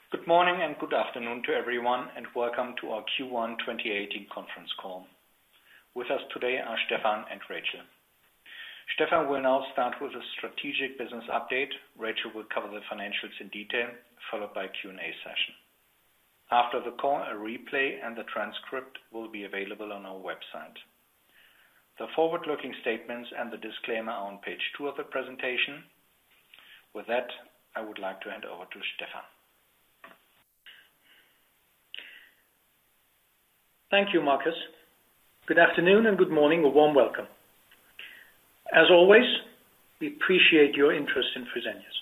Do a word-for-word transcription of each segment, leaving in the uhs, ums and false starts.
Good morning and good afternoon to everyone, and welcome to our Q one twenty eighteen conference call. With us today are Stefan and Rachel. Stefan will now start with a strategic business update. Rachel will cover the financials in detail, followed by a Q and A session. After the call, a replay and the transcript will be available on our website. The forward-looking statements and the disclaimer are on page two of the presentation. With that, I would like to hand over to Stefan. Thank you, Markus. Good afternoon and good morning. A warm welcome. As always, we appreciate your interest in Fresenius.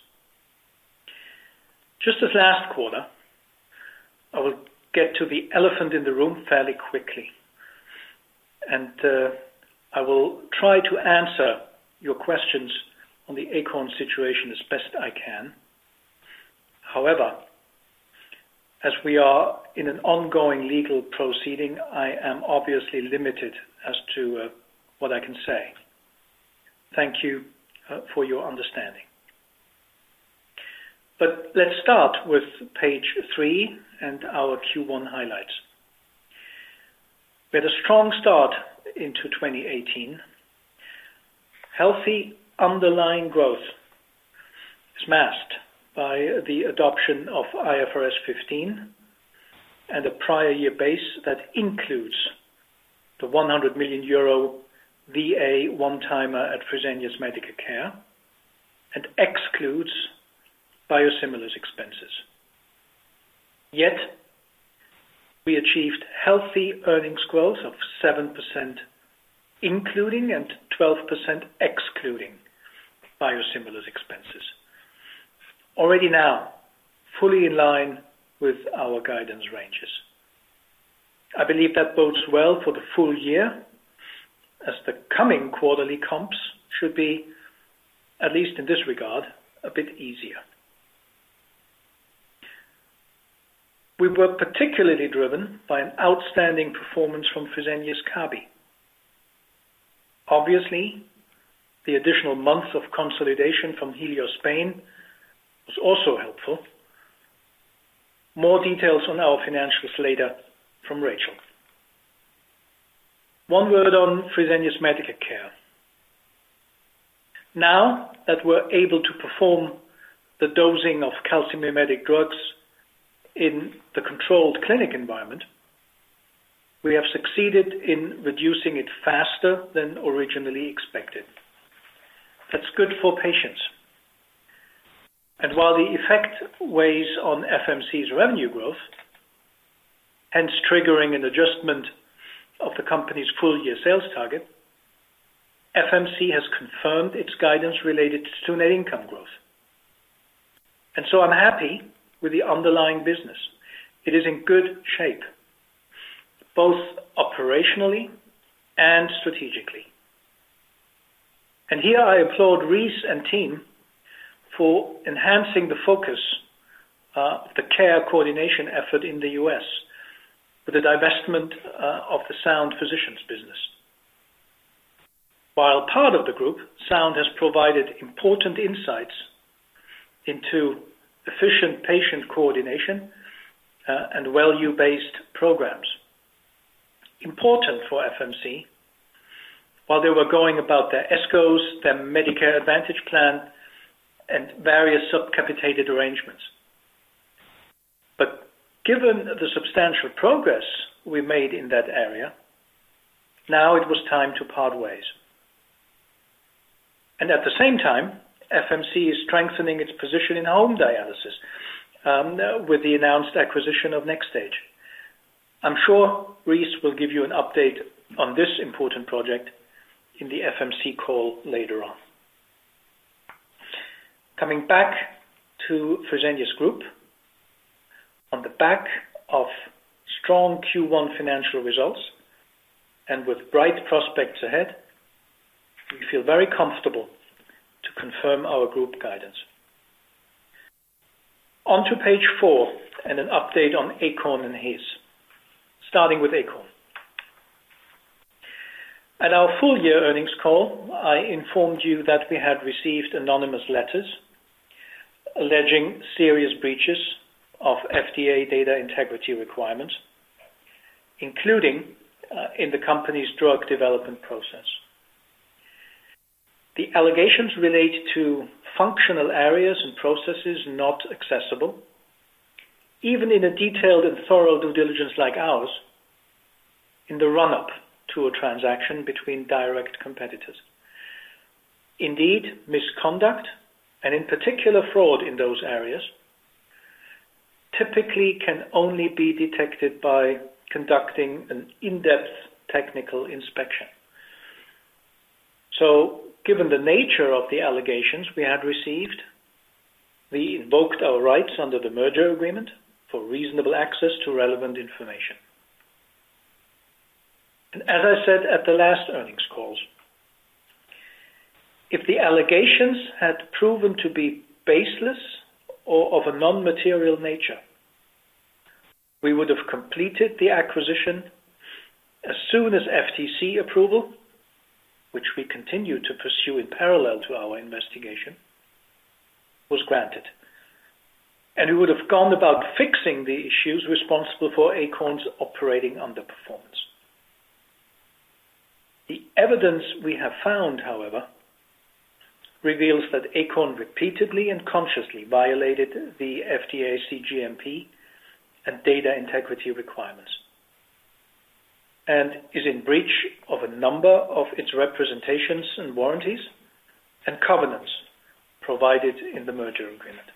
Just as last quarter, I will get to the elephant in the room fairly quickly. And uh, I will try to answer your questions on the Akorn situation as best I can. However, as we are in an ongoing legal proceeding, I am obviously limited as to uh, what I can say. Thank you uh, for your understanding. But let's start with page three and our Q one highlights. We had a strong start into twenty eighteen. Healthy underlying growth is masked by the adoption of I F R S fifteen and a prior year base that includes the one hundred million euro V A one-timer at Fresenius Medical Care and excludes biosimilars expenses. Yet, we achieved healthy earnings growth of seven percent including and twelve percent excluding biosimilars expenses. Already now, fully in line with our guidance ranges. I believe that bodes well for the full year, as the coming quarterly comps should be, at least in this regard, a bit easier. We were particularly driven by an outstanding performance from Fresenius Kabi. Obviously, the additional month of consolidation from Helios Spain was also helpful. More details on our financials later from Rachel. One word on Fresenius Medical Care. Now that we're able to perform the dosing of calcimimetic drugs in the controlled clinic environment, we have succeeded in reducing it faster than originally expected. That's good for patients. And while the effect weighs on F M C's revenue growth, hence triggering an adjustment of the company's full-year sales target, F M C has confirmed its guidance related to net income growth. And so I'm happy with the underlying business. It is in good shape, both operationally and strategically. And here I applaud Reese and team for enhancing the focus uh, of the care coordination effort in the U S with the divestment uh, of the Sound Physicians business. While part of the group, Sound has provided important insights into efficient patient coordination uh, and value-based programs. Important for F M C, while they were going about their ESCOs, their Medicare Advantage plan, and various subcapitated arrangements. But given the substantial progress we made in that area, now it was time to part ways. And at the same time, F M C is strengthening its position in home dialysis um, with the announced acquisition of NxStage. I'm sure Reese will give you an update on this important project in the F M C call later on. Coming back to Fresenius Group, on the back of strong Q one financial results and with bright prospects ahead, we feel very comfortable to confirm our group guidance. On to page four and an update on Akorn and H E S. Starting with Akorn. At our full year earnings call, I informed you that we had received anonymous letters alleging serious breaches of F D A data integrity requirements, including uh, in the company's drug development process. The allegations relate to functional areas and processes not accessible, even in a detailed and thorough due diligence like ours, in the run-up to a transaction between direct competitors. Indeed, misconduct, and in particular fraud in those areas, typically can only be detected by conducting an in-depth technical inspection. So, given the nature of the allegations we had received, we invoked our rights under the merger agreement for reasonable access to relevant information. And as I said at the last earnings calls, if the allegations had proven to be baseless or of a non-material nature, we would have completed the acquisition as soon as F T C approval, which we continue to pursue in parallel to our investigation, was granted. And we would have gone about fixing the issues responsible for Akorn's operating underperformance. The evidence we have found, however, reveals that Akorn repeatedly and consciously violated the F D A C G M P and data integrity requirements, and is in breach of a number of its representations and warranties and covenants provided in the merger agreement.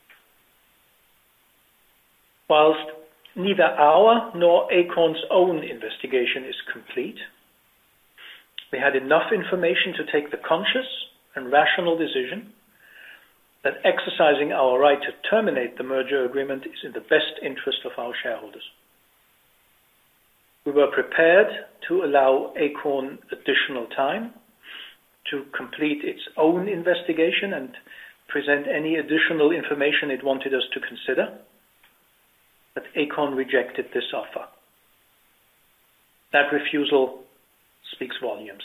Whilst neither our nor Akorn's own investigation is complete, we had enough information to take the conscious and rational decision that exercising our right to terminate the merger agreement is in the best interest of our shareholders. We were prepared to allow Akorn additional time to complete its own investigation and present any additional information it wanted us to consider, but Akorn rejected this offer. That refusal speaks volumes.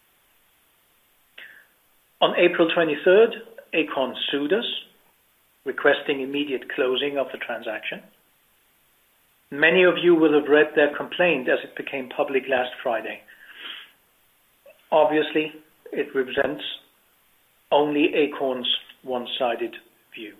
On April twenty-third, Akorn sued us, requesting immediate closing of the transaction. Many of you will have read their complaint as it became public last Friday. Obviously, it represents only Akorn's one-sided view.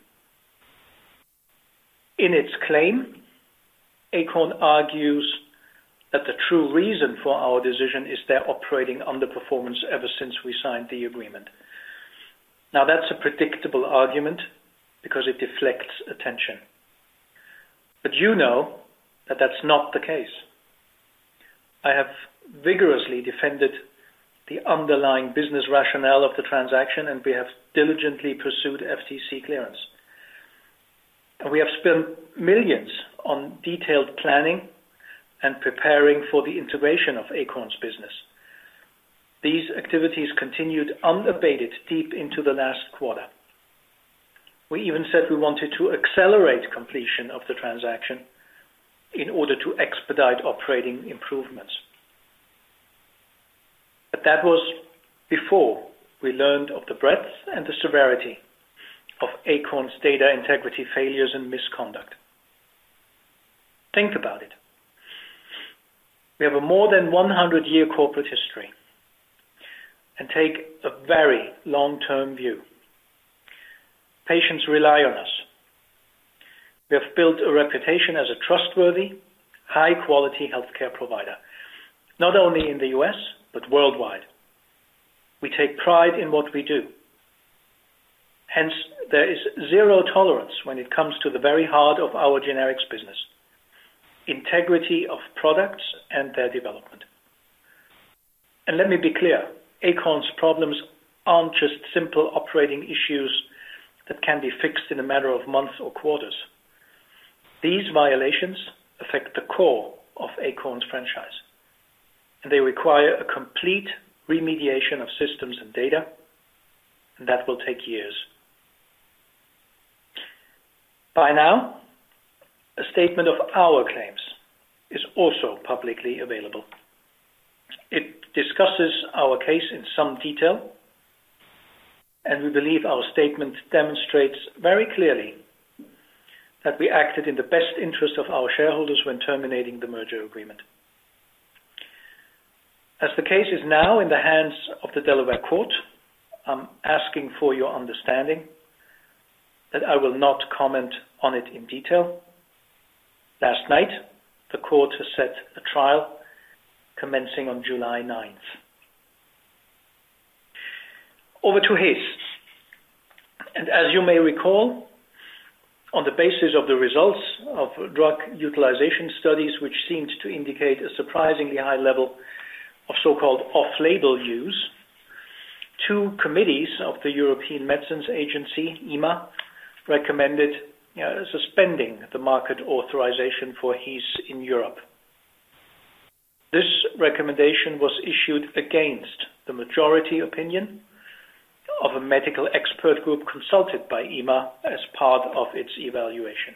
In its claim, Akorn argues that the true reason for our decision is their operating underperformance ever since we signed the agreement. Now, that's a predictable argument because it deflects attention. But you know that that's not the case. I have vigorously defended the underlying business rationale of the transaction, and we have diligently pursued F T C clearance. And we have spent millions on detailed planning and preparing for the integration of Akorn's business. These activities continued unabated deep into the last quarter. We even said we wanted to accelerate completion of the transaction in order to expedite operating improvements. But that was before we learned of the breadth and the severity of Akorn's data integrity failures and misconduct. Think about it. We have a more than one hundred year corporate history and take a very long-term view. Patients rely on us. We have built a reputation as a trustworthy, high-quality healthcare provider, not only in the U S, but worldwide. We take pride in what we do. Hence, there is zero tolerance when it comes to the very heart of our generics business: integrity of products and their development. And let me be clear, Akorn's problems aren't just simple operating issues that can be fixed in a matter of months or quarters. These violations affect the core of Akorn's franchise, and they require a complete remediation of systems and data, and that will take years. By now, a statement of our claims is also publicly available. It discusses our case in some detail, and we believe our statement demonstrates very clearly that we acted in the best interest of our shareholders when terminating the merger agreement. As the case is now in the hands of the Delaware court, I'm asking for your understanding that I will not comment on it in detail. Last night, the court has set a trial commencing on July ninth. Over to H E S. And as you may recall, on the basis of the results of drug utilization studies, which seemed to indicate a surprisingly high level of so-called off-label use, two committees of the European Medicines Agency, E M A, recommended uh, suspending the market authorization for H E S in Europe. This recommendation was issued against the majority opinion of a medical expert group consulted by E M A as part of its evaluation.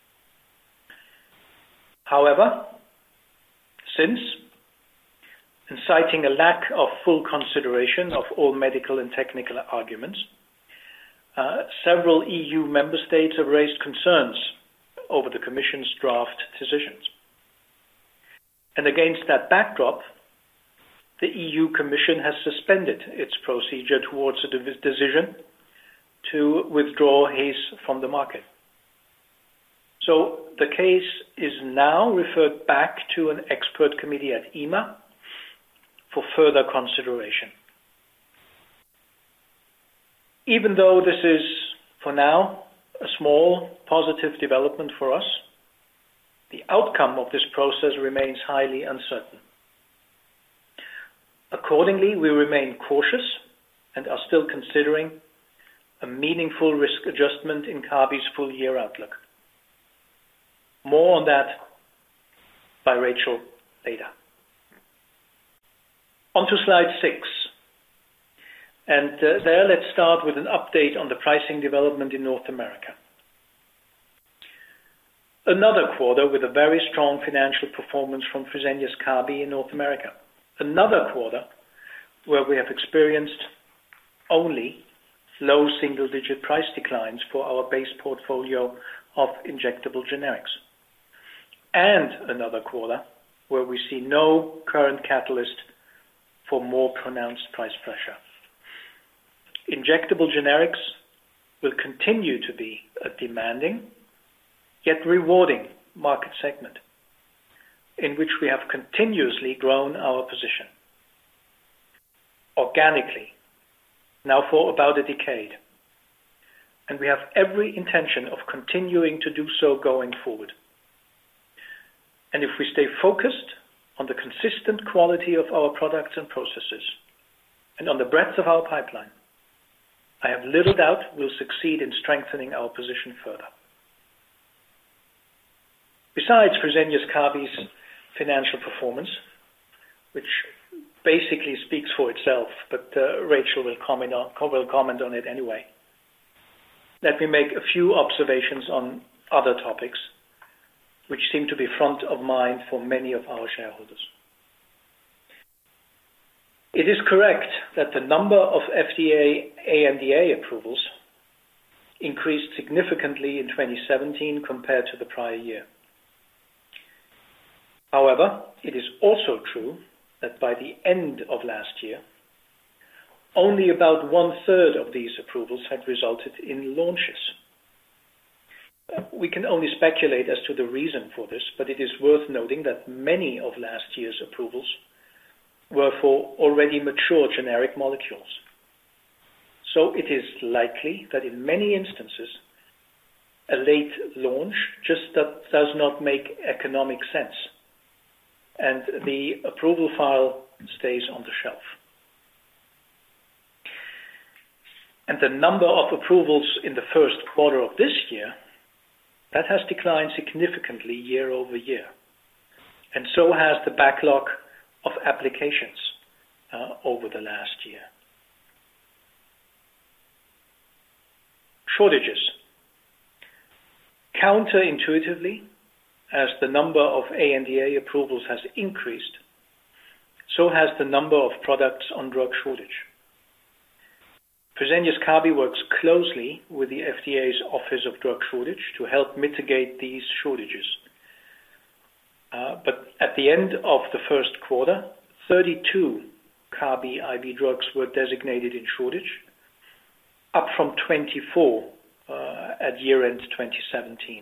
However, since, in citing a lack of full consideration of all medical and technical arguments, uh, several E U member states have raised concerns over the Commission's draft decisions. And against that backdrop, the E U Commission has suspended its procedure towards a decision to withdraw H E S from the market. So the case is now referred back to an expert committee at E M A for further consideration. Even though this is, for now, a small positive development for us, the outcome of this process remains highly uncertain. Accordingly, we remain cautious and are still considering a meaningful risk adjustment in Kabi's full-year outlook. More on that by Rachel later. On to slide six. And uh, there, let's start with an update on the pricing development in North America. Another quarter with a very strong financial performance from Fresenius Kabi in North America. Another quarter where we have experienced only low single-digit price declines for our base portfolio of injectable generics. And another quarter where we see no current catalyst for more pronounced price pressure. Injectable generics will continue to be a demanding yet rewarding market segment in which we have continuously grown our position organically, now for about a decade. And we have every intention of continuing to do so going forward. And if we stay focused on the consistent quality of our products and processes and on the breadth of our pipeline, I have little doubt we'll succeed in strengthening our position further. Besides Fresenius Kabi's financial performance, which basically speaks for itself, but uh, Rachel will comment on, will comment on it anyway, let me make a few observations on other topics which seem to be front of mind for many of our shareholders. It is correct that the number of F D A A N D A approvals increased significantly in twenty seventeen compared to the prior year. However, it is also true that by the end of last year, only about one-third of these approvals had resulted in launches. We can only speculate as to the reason for this, but it is worth noting that many of last year's approvals were for already mature generic molecules. So it is likely that in many instances, a late launch just does not make economic sense, and the approval file stays on the shelf. And the number of approvals in the first quarter of this year, that has declined significantly year over year. And so has the backlog of applications uh, over the last year. Shortages. Counterintuitively, as the number of A N D A approvals has increased, so has the number of products on drug shortage. Fresenius Kabi works closely with the F D A's Office of Drug Shortage to help mitigate these shortages. Uh, but at the end of the first quarter, thirty-two Kabi I V drugs were designated in shortage, up from twenty-four uh, at year-end twenty seventeen.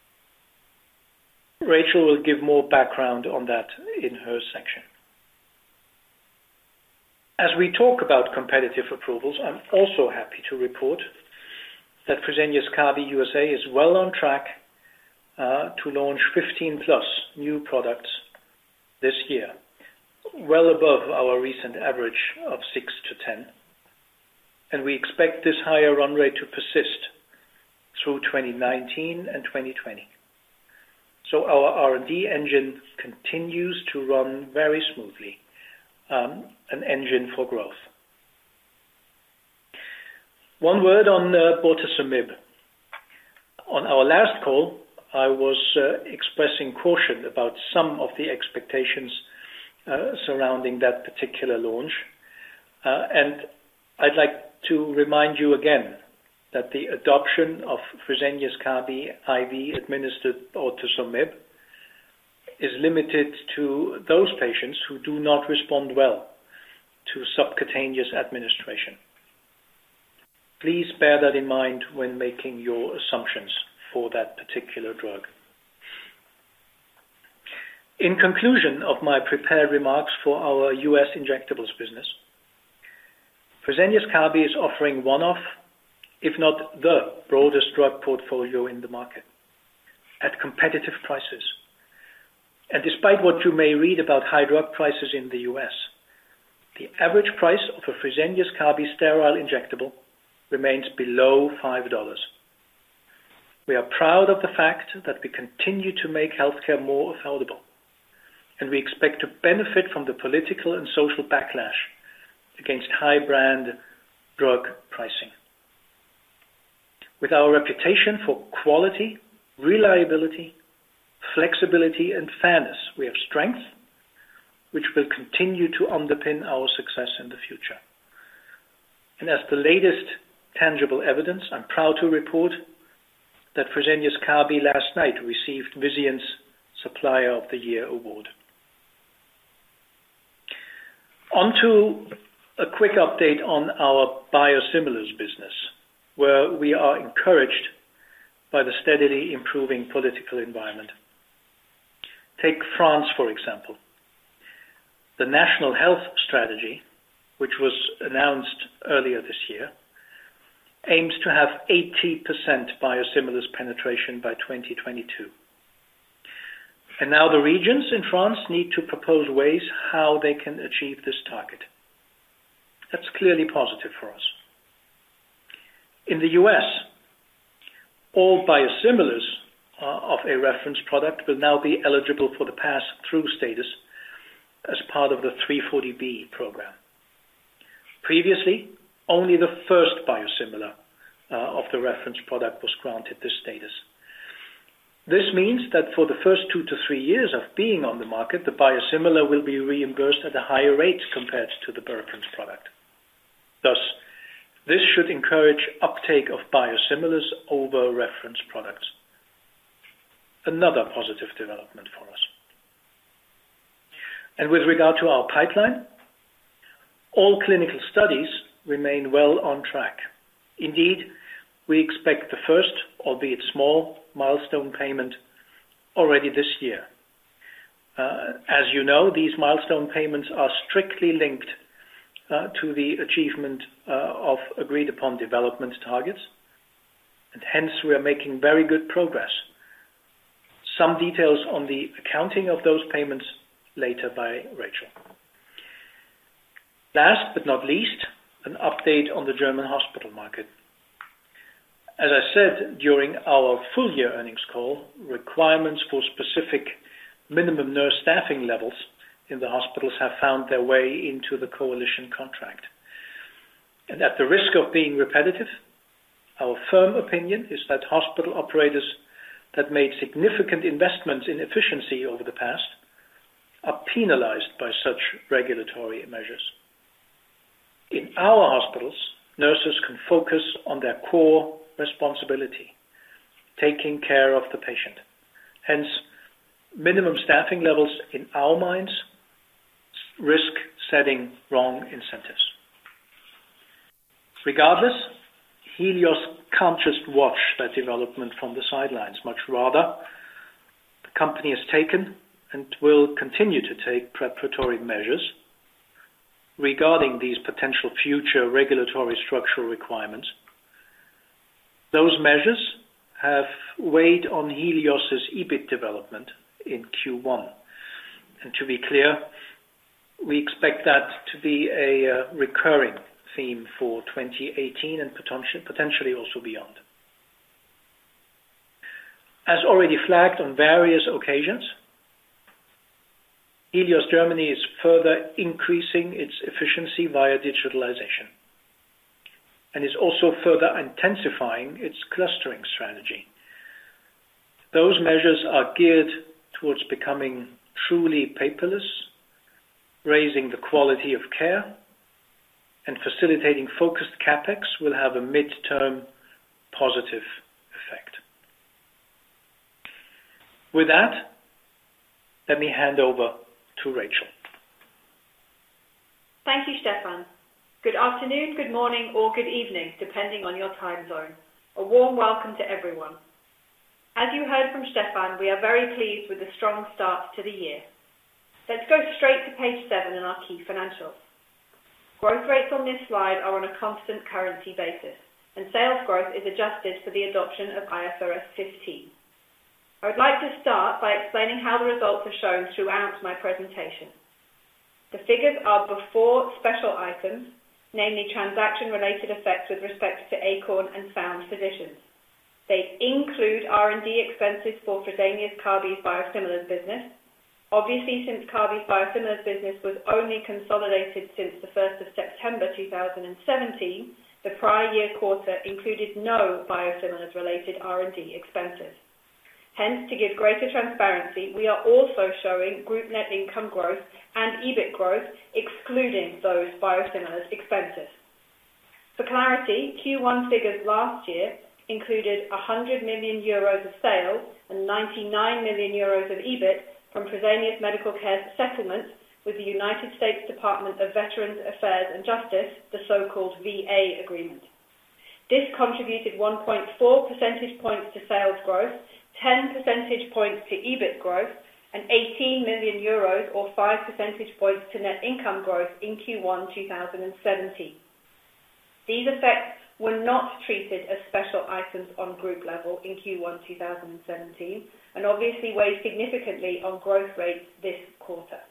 Rachel will give more background on that in her section. As we talk about competitive approvals, I'm also happy to report that Fresenius Kabi U S A is well on track uh, to launch fifteen plus new products this year, well above our recent average of six to ten. And we expect this higher run rate to persist through twenty nineteen and twenty twenty. So our R and D engine continues to run very smoothly. Um, an engine for growth. One word on uh, bortezomib. On our last call, I was uh, expressing caution about some of the expectations uh, surrounding that particular launch. Uh, and I'd like to remind you again that the adoption of Fresenius Kabi I V administered bortezomib is limited to those patients who do not respond well to subcutaneous administration. Please bear that in mind when making your assumptions for that particular drug. In conclusion of my prepared remarks for our U S injectables business, Fresenius Kabi is offering one of, if not the broadest drug portfolio in the market at competitive prices. And despite what you may read about high drug prices in the U S, the average price of a Fresenius Kabi sterile injectable remains below five dollars. We are proud of the fact that we continue to make healthcare more affordable, and we expect to benefit from the political and social backlash against high brand drug pricing. With our reputation for quality, reliability, flexibility and fairness, we have strength which will continue to underpin our success in the future. And as the latest tangible evidence, I'm proud to report that Fresenius Kabi last night received Vizient's Supplier of the Year award. On to a quick update on our biosimilars business, where we are encouraged by the steadily improving political environment. Take France, for example. The National Health Strategy, which was announced earlier this year, aims to have eighty percent biosimilars penetration by twenty twenty-two. And now the regions in France need to propose ways how they can achieve this target. That's clearly positive for us. In the U S, all biosimilars uh, of a reference product will now be eligible for the pass-through status as part of the three forty B program. Previously, only the first biosimilar uh, of the reference product was granted this status. This means that for the first two to three years of being on the market, the biosimilar will be reimbursed at a higher rate compared to the reference product. Thus, this should encourage uptake of biosimilars over reference products. Another positive development for us. And with regard to our pipeline, all clinical studies remain well on track. Indeed, we expect the first, albeit small, milestone payment already this year. Uh, as you know, these milestone payments are strictly linked uh, to the achievement uh, of agreed upon development targets, and hence we are making very good progress. Some details on the accounting of those payments later by Rachel. Last but not least, an update on the German hospital market. As I said during our full year earnings call, requirements for specific minimum nurse staffing levels in the hospitals have found their way into the coalition contract. And at the risk of being repetitive, our firm opinion is that hospital operators that made significant investments in efficiency over the past are penalized by such regulatory measures. In our hospitals, nurses can focus on their core responsibility, taking care of the patient. Hence, minimum staffing levels in our minds risk setting wrong incentives. Regardless, Helios can't just watch that development from the sidelines. Much rather, the company has taken and will continue to take preparatory measures regarding these potential future regulatory structural requirements. Those measures have weighed on Helios's E B I T development in Q one. And to be clear, we expect that to be a uh, recurring theme for twenty eighteen and potentially also beyond. As already flagged on various occasions, Helios Germany is further increasing its efficiency via digitalization and is also further intensifying its clustering strategy. Those measures are geared towards becoming truly paperless, raising the quality of care, and facilitating focused capex will have a mid-term positive effect. With that, let me hand over to Rachel. Thank you, Stefan. Good afternoon, good morning, or good evening, depending on your time zone. A warm welcome to everyone. As you heard from Stefan, we are very pleased with the strong start to the year. Let's go straight to page seven in our key financials. Growth rates on this slide are on a constant currency basis, and sales growth is adjusted for the adoption of I F R S fifteen. I would like to start by explaining how the results are shown throughout my presentation. The figures are before special items, namely transaction-related effects with respect to Akorn and Sound Physicians. They include R and D expenses for Fresenius Kabi's biosimilars business. Obviously, since Kabi's biosimilars business was only consolidated since the first of September two thousand seventeen, the prior year quarter included no biosimilars-related R and D expenses. Hence, to give greater transparency, we are also showing group net income growth and E B I T growth, excluding those biosimilars expenses. For clarity, Q one figures last year included one hundred million euros of sales and ninety-nine million euros of E B I T from Fresenius Medical Care's settlement with the United States Department of Veterans Affairs and Justice, the so-called V A agreement. This contributed one point four percentage points to sales growth, ten percentage points to E B I T growth, and eighteen million euros or five percentage points to net income growth in Q one two thousand seventeen. These effects were not treated as special items on group level in Q one two thousand seventeen and obviously weighed significantly on growth rates this quarter.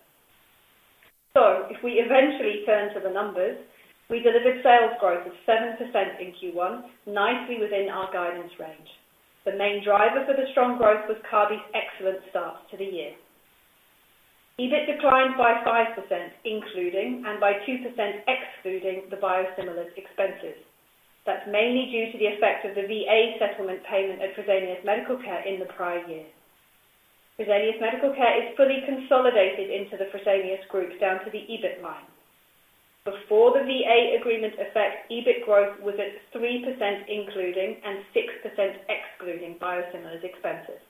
So, if we eventually turn to the numbers, we delivered sales growth of seven percent in Q one, nicely within our guidance range. The main driver for the strong growth was Kabi's excellent start to the year. E B I T declined by five percent, including, and by two percent excluding the biosimilars expenses. That's mainly due to the effect of the V A settlement payment at Fresenius Medical Care in the prior year. Fresenius Medical Care is fully consolidated into the Fresenius Group down to the E B I T line. Before the V A agreement effect, E B I T growth was at three percent including and six percent excluding biosimilars expenses.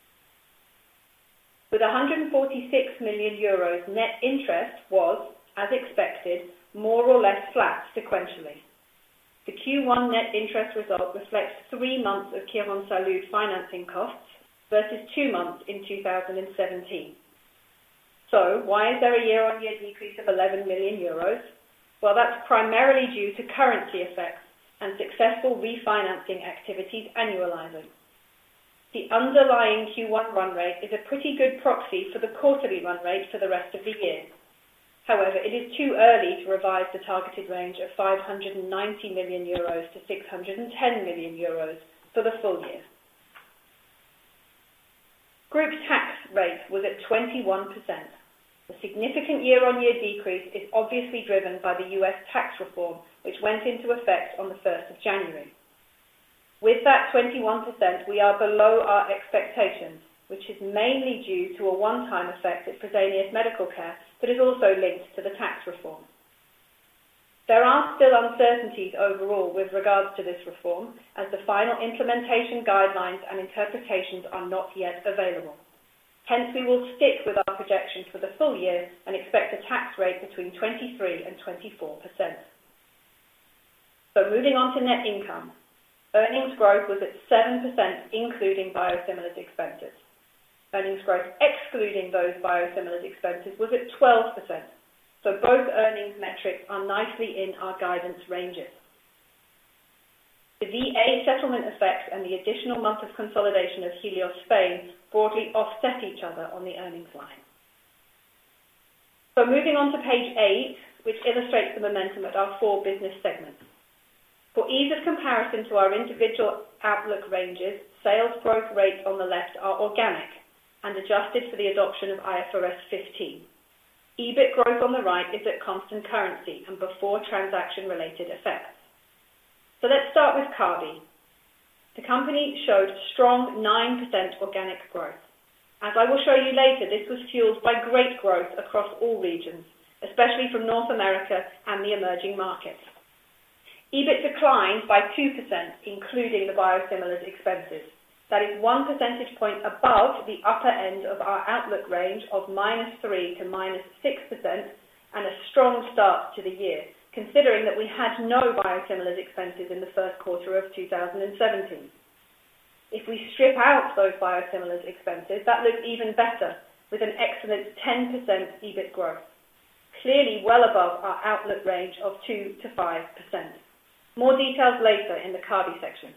With one hundred forty-six million euros, net interest was, as expected, more or less flat sequentially. The Q one net interest result reflects three months of Quirónsalud financing costs versus two months in two thousand seventeen. So, why is there a year-on-year decrease of eleven million euros? Well, that's primarily due to currency effects and successful refinancing activities annualizing. The underlying Q one run rate is a pretty good proxy for the quarterly run rate for the rest of the year. However, it is too early to revise the targeted range of five hundred ninety million euros to six hundred ten million euros for the full year. Group tax rate was at twenty-one percent. The significant year-on-year decrease is obviously driven by the U S tax reform, which went into effect on the first of January. With that twenty-one percent, we are below our expectations, which is mainly due to a one-time effect at Fresenius Medical Care that is also linked to the tax reform. There are still uncertainties overall with regards to this reform, as the final implementation guidelines and interpretations are not yet available. Hence, we will stick with our projections for the full year and expect a tax rate between twenty-three and twenty-four percent. So moving on to net income. Earnings growth was at seven percent, including biosimilars expenses. Earnings growth excluding those biosimilars expenses was at twelve percent. So both earnings metrics are nicely in our guidance ranges. The V A settlement effects and the additional month of consolidation of Helios Spain broadly offset each other on the earnings line. So moving on to page eight, which illustrates the momentum at our four business segments. For ease of comparison to our individual outlook ranges, sales growth rates on the left are organic and adjusted for the adoption of I F R S fifteen. EBIT growth on the right is at constant currency and before transaction-related effects. So let's start with Kabi. The company showed strong nine percent organic growth. As I will show you later, this was fueled by great growth across all regions, especially from North America and the emerging markets. EBIT declined by two percent, including the biosimilars expenses. That is one percentage point above the upper end of our outlook range of minus three to minus six percent, and a strong start to the year, considering that we had no biosimilars expenses in the first quarter of two thousand seventeen. If we strip out those biosimilars expenses, that looks even better, with an excellent ten percent EBIT growth, clearly well above our outlook range of two to five percent. More details later in the Kabi section.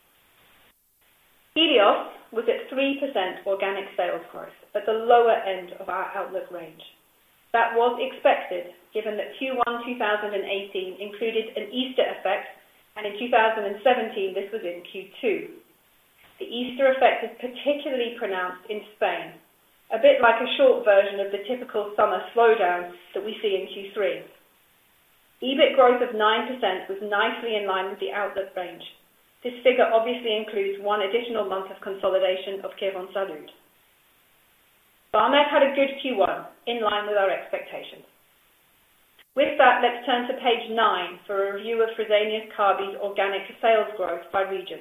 Helios was at three percent organic sales growth, at the lower end of our outlook range. That was expected, given that Q one two thousand eighteen included an Easter effect, and in two thousand seventeen this was in Q two. The Easter effect is particularly pronounced in Spain, a bit like a short version of the typical summer slowdown that we see in Q three. EBIT growth of nine percent was nicely in line with the outlook range. This figure obviously includes one additional month of consolidation of Quirónsalud. Vamed had a good Q one, in line with our expectations. With that, let's turn to page nine for a review of Fresenius Kabi's organic sales growth by region.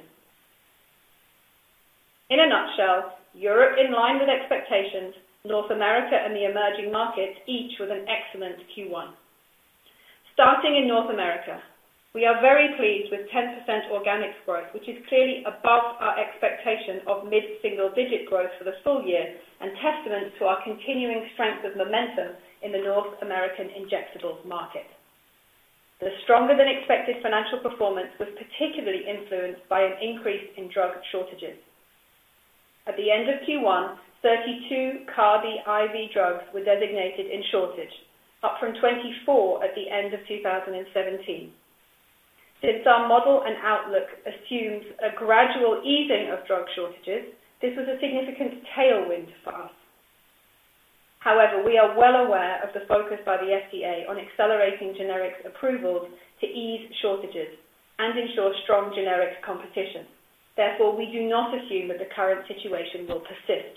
In a nutshell, Europe in line with expectations, North America and the emerging markets each with an excellent Q one. Starting in North America, we are very pleased with ten percent organic growth, which is clearly above our expectation of mid-single-digit growth for the full year and testament to our continuing strength of momentum in the North American injectables market. The stronger-than-expected financial performance was particularly influenced by an increase in drug shortages. At the end of Q one, thirty-two Kabi I V drugs were designated in shortage, up from twenty-four at the end of two thousand seventeen. Since our model and outlook assumes a gradual easing of drug shortages, this was a significant tailwind for us. However, we are well aware of the focus by the F D A on accelerating generics approvals to ease shortages and ensure strong generics competition. Therefore, we do not assume that the current situation will persist.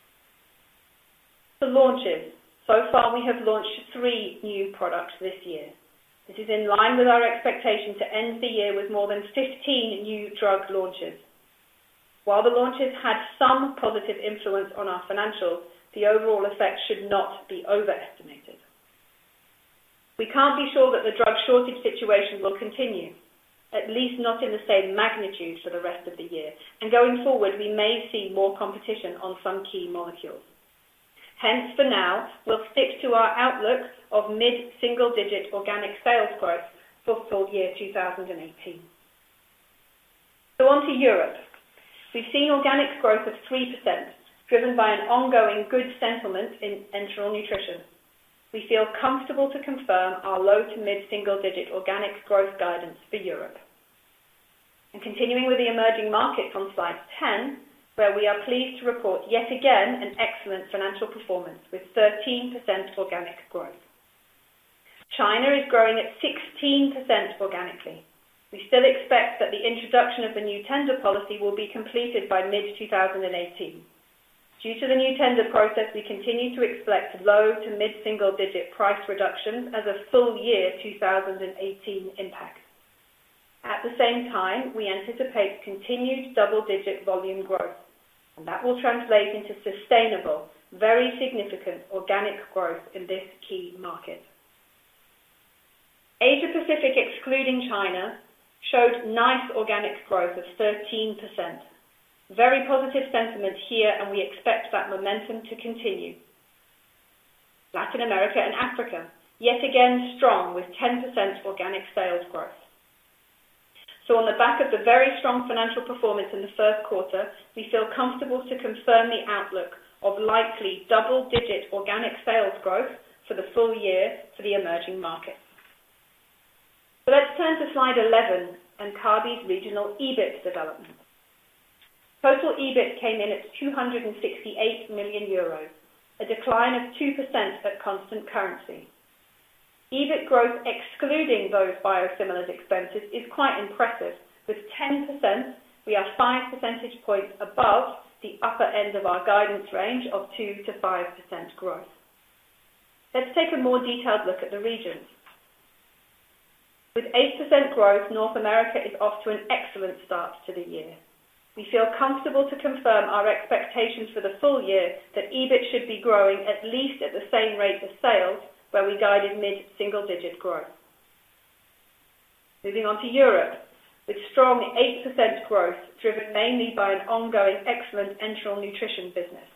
For launches, so far we have launched three new products this year. This is in line with our expectation to end the year with more than fifteen new drug launches. While the launches had some positive influence on our financials, the overall effect should not be overestimated. We can't be sure that the drug shortage situation will continue, at least not in the same magnitude for the rest of the year, and going forward we may see more competition on some key molecules. Hence, for now, we'll stick to our outlook of mid-single-digit organic sales growth for full year two thousand eighteen. So on to Europe. We've seen organic growth of three percent, driven by an ongoing good sentiment in enteral nutrition. We feel comfortable to confirm our low to mid-single-digit organic growth guidance for Europe. And continuing with the emerging markets on slide ten, where we are pleased to report yet again an excellent financial performance with thirteen percent organic growth. China is growing at sixteen percent organically. We still expect that the introduction of the new tender policy will be completed by mid twenty eighteen. Due to the new tender process, we continue to expect low to mid-single-digit price reductions as a full-year two thousand eighteen impact. At the same time, we anticipate continued double-digit volume growth, and that will translate into sustainable, very significant organic growth in this key market. Asia-Pacific, excluding China, showed nice organic growth of thirteen percent. Very positive sentiment here, and we expect that momentum to continue. Latin America and Africa, yet again strong with ten percent organic sales growth. So on the back of the very strong financial performance in the first quarter, we feel comfortable to confirm the outlook of likely double-digit organic sales growth for the full year for the emerging markets. So let's turn to slide eleven and Kabi's regional EBIT development. Total EBIT came in at two hundred sixty-eight million euros, a decline of two percent at constant currency. EBIT growth excluding those biosimilars expenses is quite impressive. With ten percent, we are five percentage points above the upper end of our guidance range of two to five percent growth. Let's take a more detailed look at the regions. With eight percent growth, North America is off to an excellent start to the year. We feel comfortable to confirm our expectations for the full year that EBIT should be growing at least at the same rate as sales, where we guided mid-single-digit growth. Moving on to Europe, with strong eight percent growth, driven mainly by an ongoing excellent enteral nutrition business.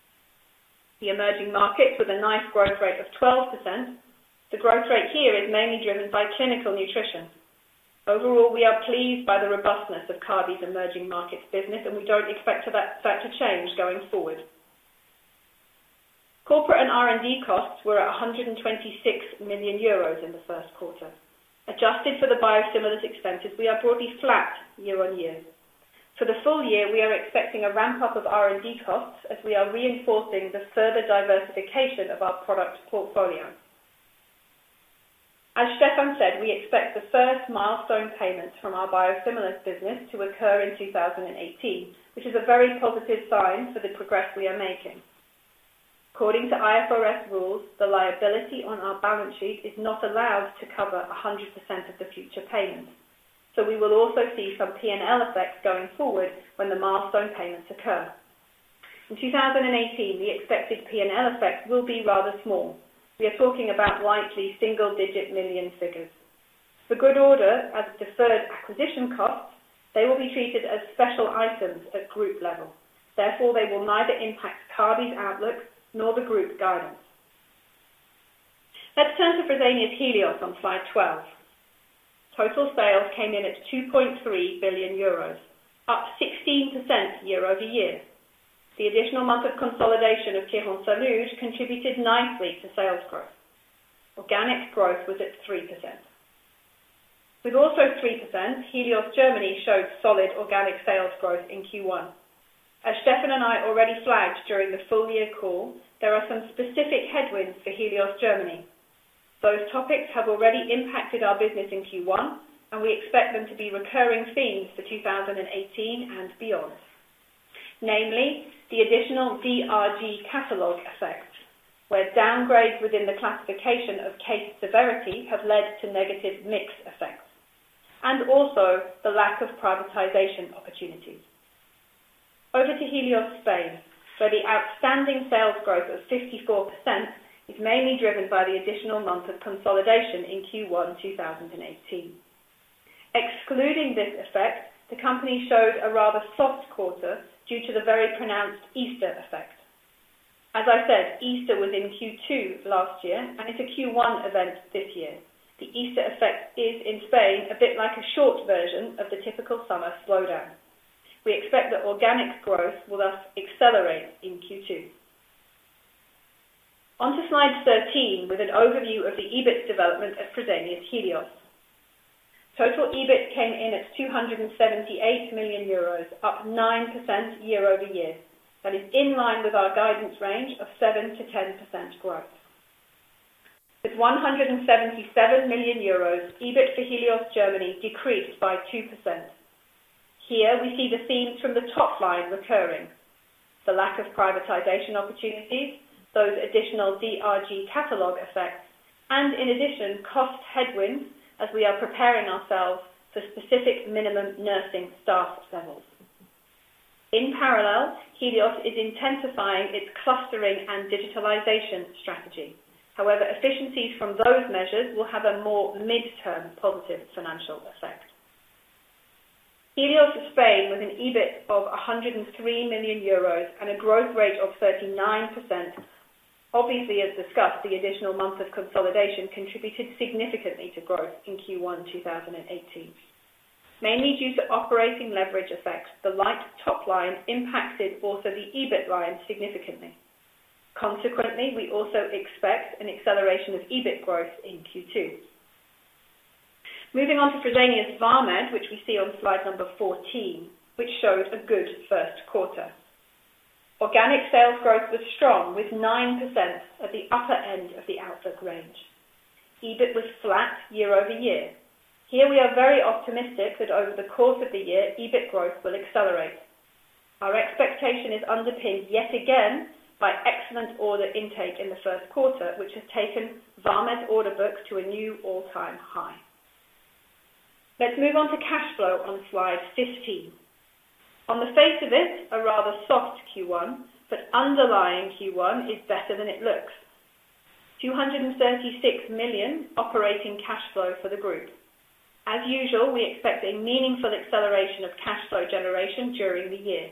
The emerging markets with a nice growth rate of twelve percent. The growth rate here is mainly driven by clinical nutrition. Overall, we are pleased by the robustness of Kabi's emerging markets business, and we don't expect that, that to change going forward. Corporate and R and D costs were at one hundred twenty-six million euros in the first quarter. Adjusted for the biosimilars expenses, we are broadly flat year on year. For the full year, we are expecting a ramp-up of R and D costs as we are reinforcing the further diversification of our product portfolio. As Stefan said, we expect the first milestone payments from our biosimilars business to occur in two thousand eighteen, which is a very positive sign for the progress we are making. According to I F R S rules, the liability on our balance sheet is not allowed to cover one hundred percent of the future payments. So we will also see some P and L effects going forward when the milestone payments occur. In two thousand eighteen, the expected P and L effect will be rather small. We are talking about likely single-digit million figures. For good order, as deferred acquisition costs, they will be treated as special items at group level. Therefore, they will neither impact Kabi's outlook nor the group guidance. Let's turn to Fresenius Helios on slide twelve. Total sales came in at two point three billion euros, up sixteen percent year over year. The additional month of consolidation of Quirónsalud contributed nicely to sales growth. Organic growth was at three percent. With also three percent, Helios Germany showed solid organic sales growth in Q one. As Stefan and I already flagged during the full year call, there are some specific headwinds for Helios Germany. Those topics have already impacted our business in Q one, and we expect them to be recurring themes for two thousand eighteen and beyond. Namely, the additional D R G catalogue effect, where downgrades within the classification of case severity have led to negative mix effects, and also the lack of privatization opportunities. Over to Helios Spain, where the outstanding sales growth of fifty-four percent is mainly driven by the additional month of consolidation in Q one two thousand eighteen. Excluding this effect, the company showed a rather soft quarter due to the very pronounced Easter effect. As I said, Easter was in Q two last year, and it's a Q one event this year. The Easter effect is, in Spain, a bit like a short version of the typical summer slowdown. We expect that organic growth will thus accelerate in Q two. On to slide thirteen with an overview of the EBIT development at Fresenius Helios. Total EBIT came in at two hundred seventy-eight million euros, up nine percent year over year. That is in line with our guidance range of seven to ten percent growth. With one hundred seventy-seven million euros, EBIT for Helios Germany decreased by two percent. Here we see the themes from the top line recurring. the lack of privatization opportunities, those additional D R G catalogue effects, and in addition, cost headwinds as we are preparing ourselves for specific minimum nursing staff levels. In parallel, Helios is intensifying its clustering and digitalization strategy. However, efficiencies from those measures will have a more mid-term positive financial effect. Helios Spain, with an EBIT of one hundred three million euros and a growth rate of thirty-nine percent, obviously, as discussed, the additional month of consolidation contributed significantly to growth in Q one two thousand eighteen. Mainly due to operating leverage effects, the light top line impacted also the EBIT line significantly. Consequently, we also expect an acceleration of EBIT growth in Q two. Moving on to Fresenius Vamed, which we see on slide number fourteen, which showed a good first quarter. Organic sales growth was strong, with nine percent at the upper end of the outlook range. EBIT was flat year over year. Here we are very optimistic that over the course of the year, EBIT growth will accelerate. Our expectation is underpinned yet again by excellent order intake in the first quarter, which has taken Vamed's order book to a new all-time high. Let's move on to cash flow on slide fifteen. On the face of it, a rather soft Q one, but underlying Q one is better than it looks. two hundred thirty-six million operating cash flow for the group. As usual, we expect a meaningful acceleration of cash flow generation during the year.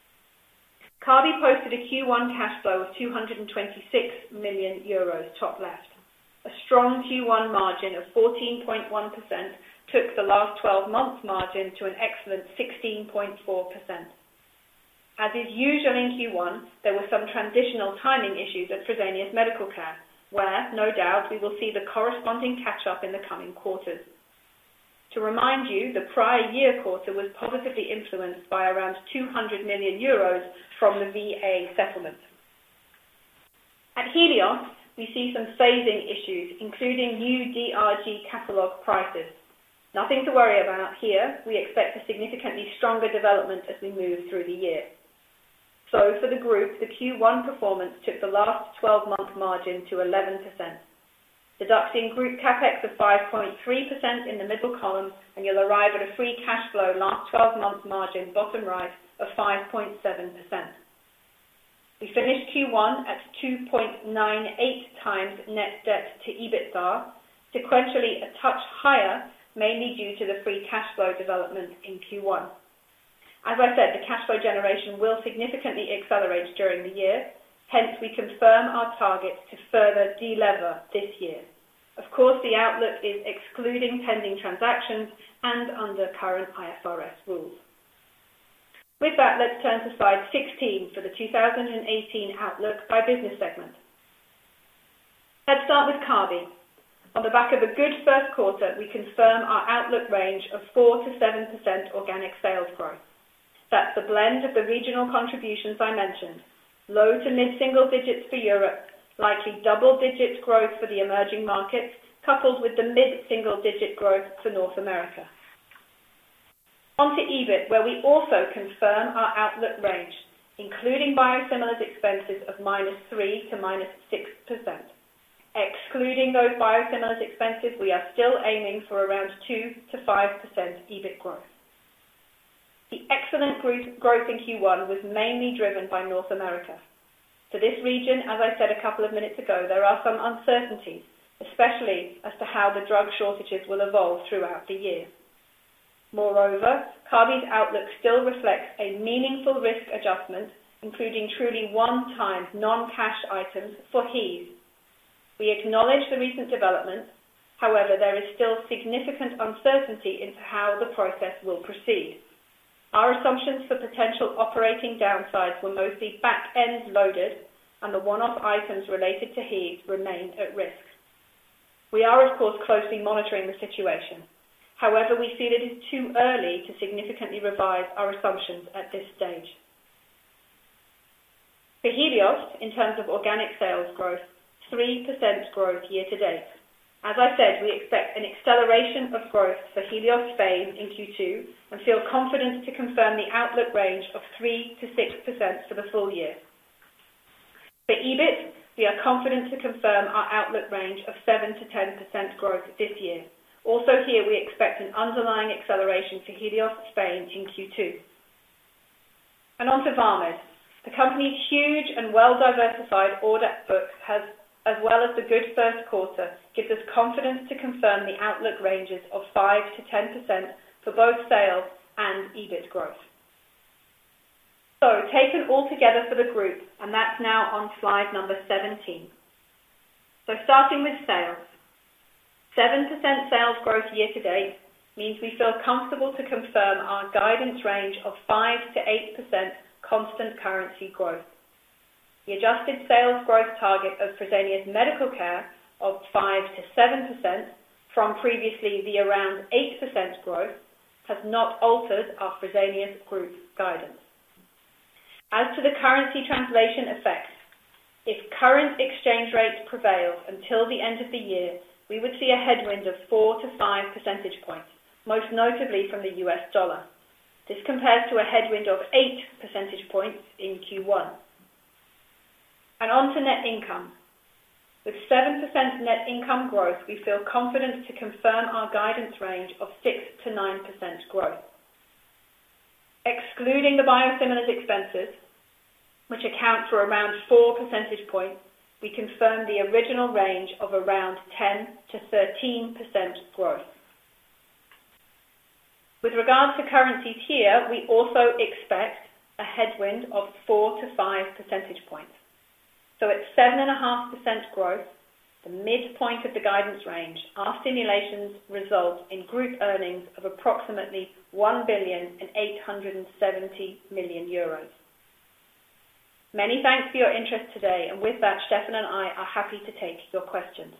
Kabi posted a Q one cash flow of two hundred twenty-six million euros top left. A strong Q one margin of fourteen point one percent took the last twelve months margin to an excellent sixteen point four percent. As is usual in Q one, there were some transitional timing issues at Fresenius Medical Care, where, no doubt, we will see the corresponding catch-up in the coming quarters. To remind you, the prior year quarter was positively influenced by around two hundred million euros from the V A settlement. At Helios, we see some phasing issues, including new D R G catalogue prices. Nothing to worry about here. We expect a significantly stronger development as we move through the year. So for the group, the Q one performance took the last twelve-month margin to eleven percent. Deducting group capex of five point three percent in the middle column, and you'll arrive at a free cash flow last twelve-month margin, bottom right, of five point seven percent. We finished Q one at two point nine eight times net debt to EBITDA, sequentially a touch higher, mainly due to the free cash flow development in Q one. As I said, the cash flow generation will significantly accelerate during the year, hence we confirm our target to further delever this year. Of course, the outlook is excluding pending transactions and under current I F R S rules. With that, let's turn to slide sixteen for the two thousand eighteen outlook by business segment. Let's start with Kabi. On the back of a good first quarter, we confirm our outlook range of four to seven percent organic sales growth. That's the blend of the regional contributions I mentioned. Low to mid-single digits for Europe, likely double-digit growth for the emerging markets, coupled with the mid-single digit growth for North America. On to EBIT, where we also confirm our outlook range, including biosimilars expenses of minus three to minus six percent. Excluding those biosimilars expenses, we are still aiming for around two to five percent EBIT growth. The excellent growth in Q one was mainly driven by North America. For this region, as I said a couple of minutes ago, there are some uncertainties, especially as to how the drug shortages will evolve throughout the year. Moreover, Kabi's outlook still reflects a meaningful risk adjustment, including truly one-time non-cash items for H E S. We acknowledge the recent developments. However, there is still significant uncertainty into how the process will proceed. Our assumptions for potential operating downsides were mostly back-end loaded, and the one-off items related to H E S remain at risk. We are, of course, closely monitoring the situation. However, we feel it is too early to significantly revise our assumptions at this stage. For Helios, in terms of organic sales growth, three percent growth year to date. As I said, we expect an acceleration of growth for Helios Spain in Q two and feel confident to confirm the outlook range of three to six percent for the full year. For EBIT, we are confident to confirm our outlook range of seven to ten percent growth this year. Also here, we expect an underlying acceleration for Helios Spain in Q two. And on to Vamed. The company's huge and well-diversified order book has, as well as the good first quarter, gives us confidence to confirm the outlook ranges of five to ten percent for both sales and EBIT growth. So, taken all together for the group, and that's now on slide number seventeen. So starting with sales. seven percent sales growth year to date means we feel comfortable to confirm our guidance range of five to eight percent constant currency growth. The adjusted sales growth target of Fresenius Medical Care of five to seven percent from previously the around eight percent growth has not altered our Fresenius Group guidance. As to the currency translation effects, if current exchange rates prevail until the end of the year, we would see a headwind of four to five percentage points, most notably from the U S dollar. This compares to a headwind of eight percentage points in Q one. And on to net income. With seven percent net income growth, we feel confident to confirm our guidance range of six to nine percent growth. Excluding the biosimilars expenses, which account for around four percentage points, we confirm the original range of around ten to thirteen percent growth. With regard to currencies here, we also expect a headwind of four to five percentage points. So at seven point five percent growth, the midpoint of the guidance range, our simulations result in group earnings of approximately one billion eight hundred seventy million euros. Many thanks for your interest today, and with that, Stefan and I are happy to take your questions.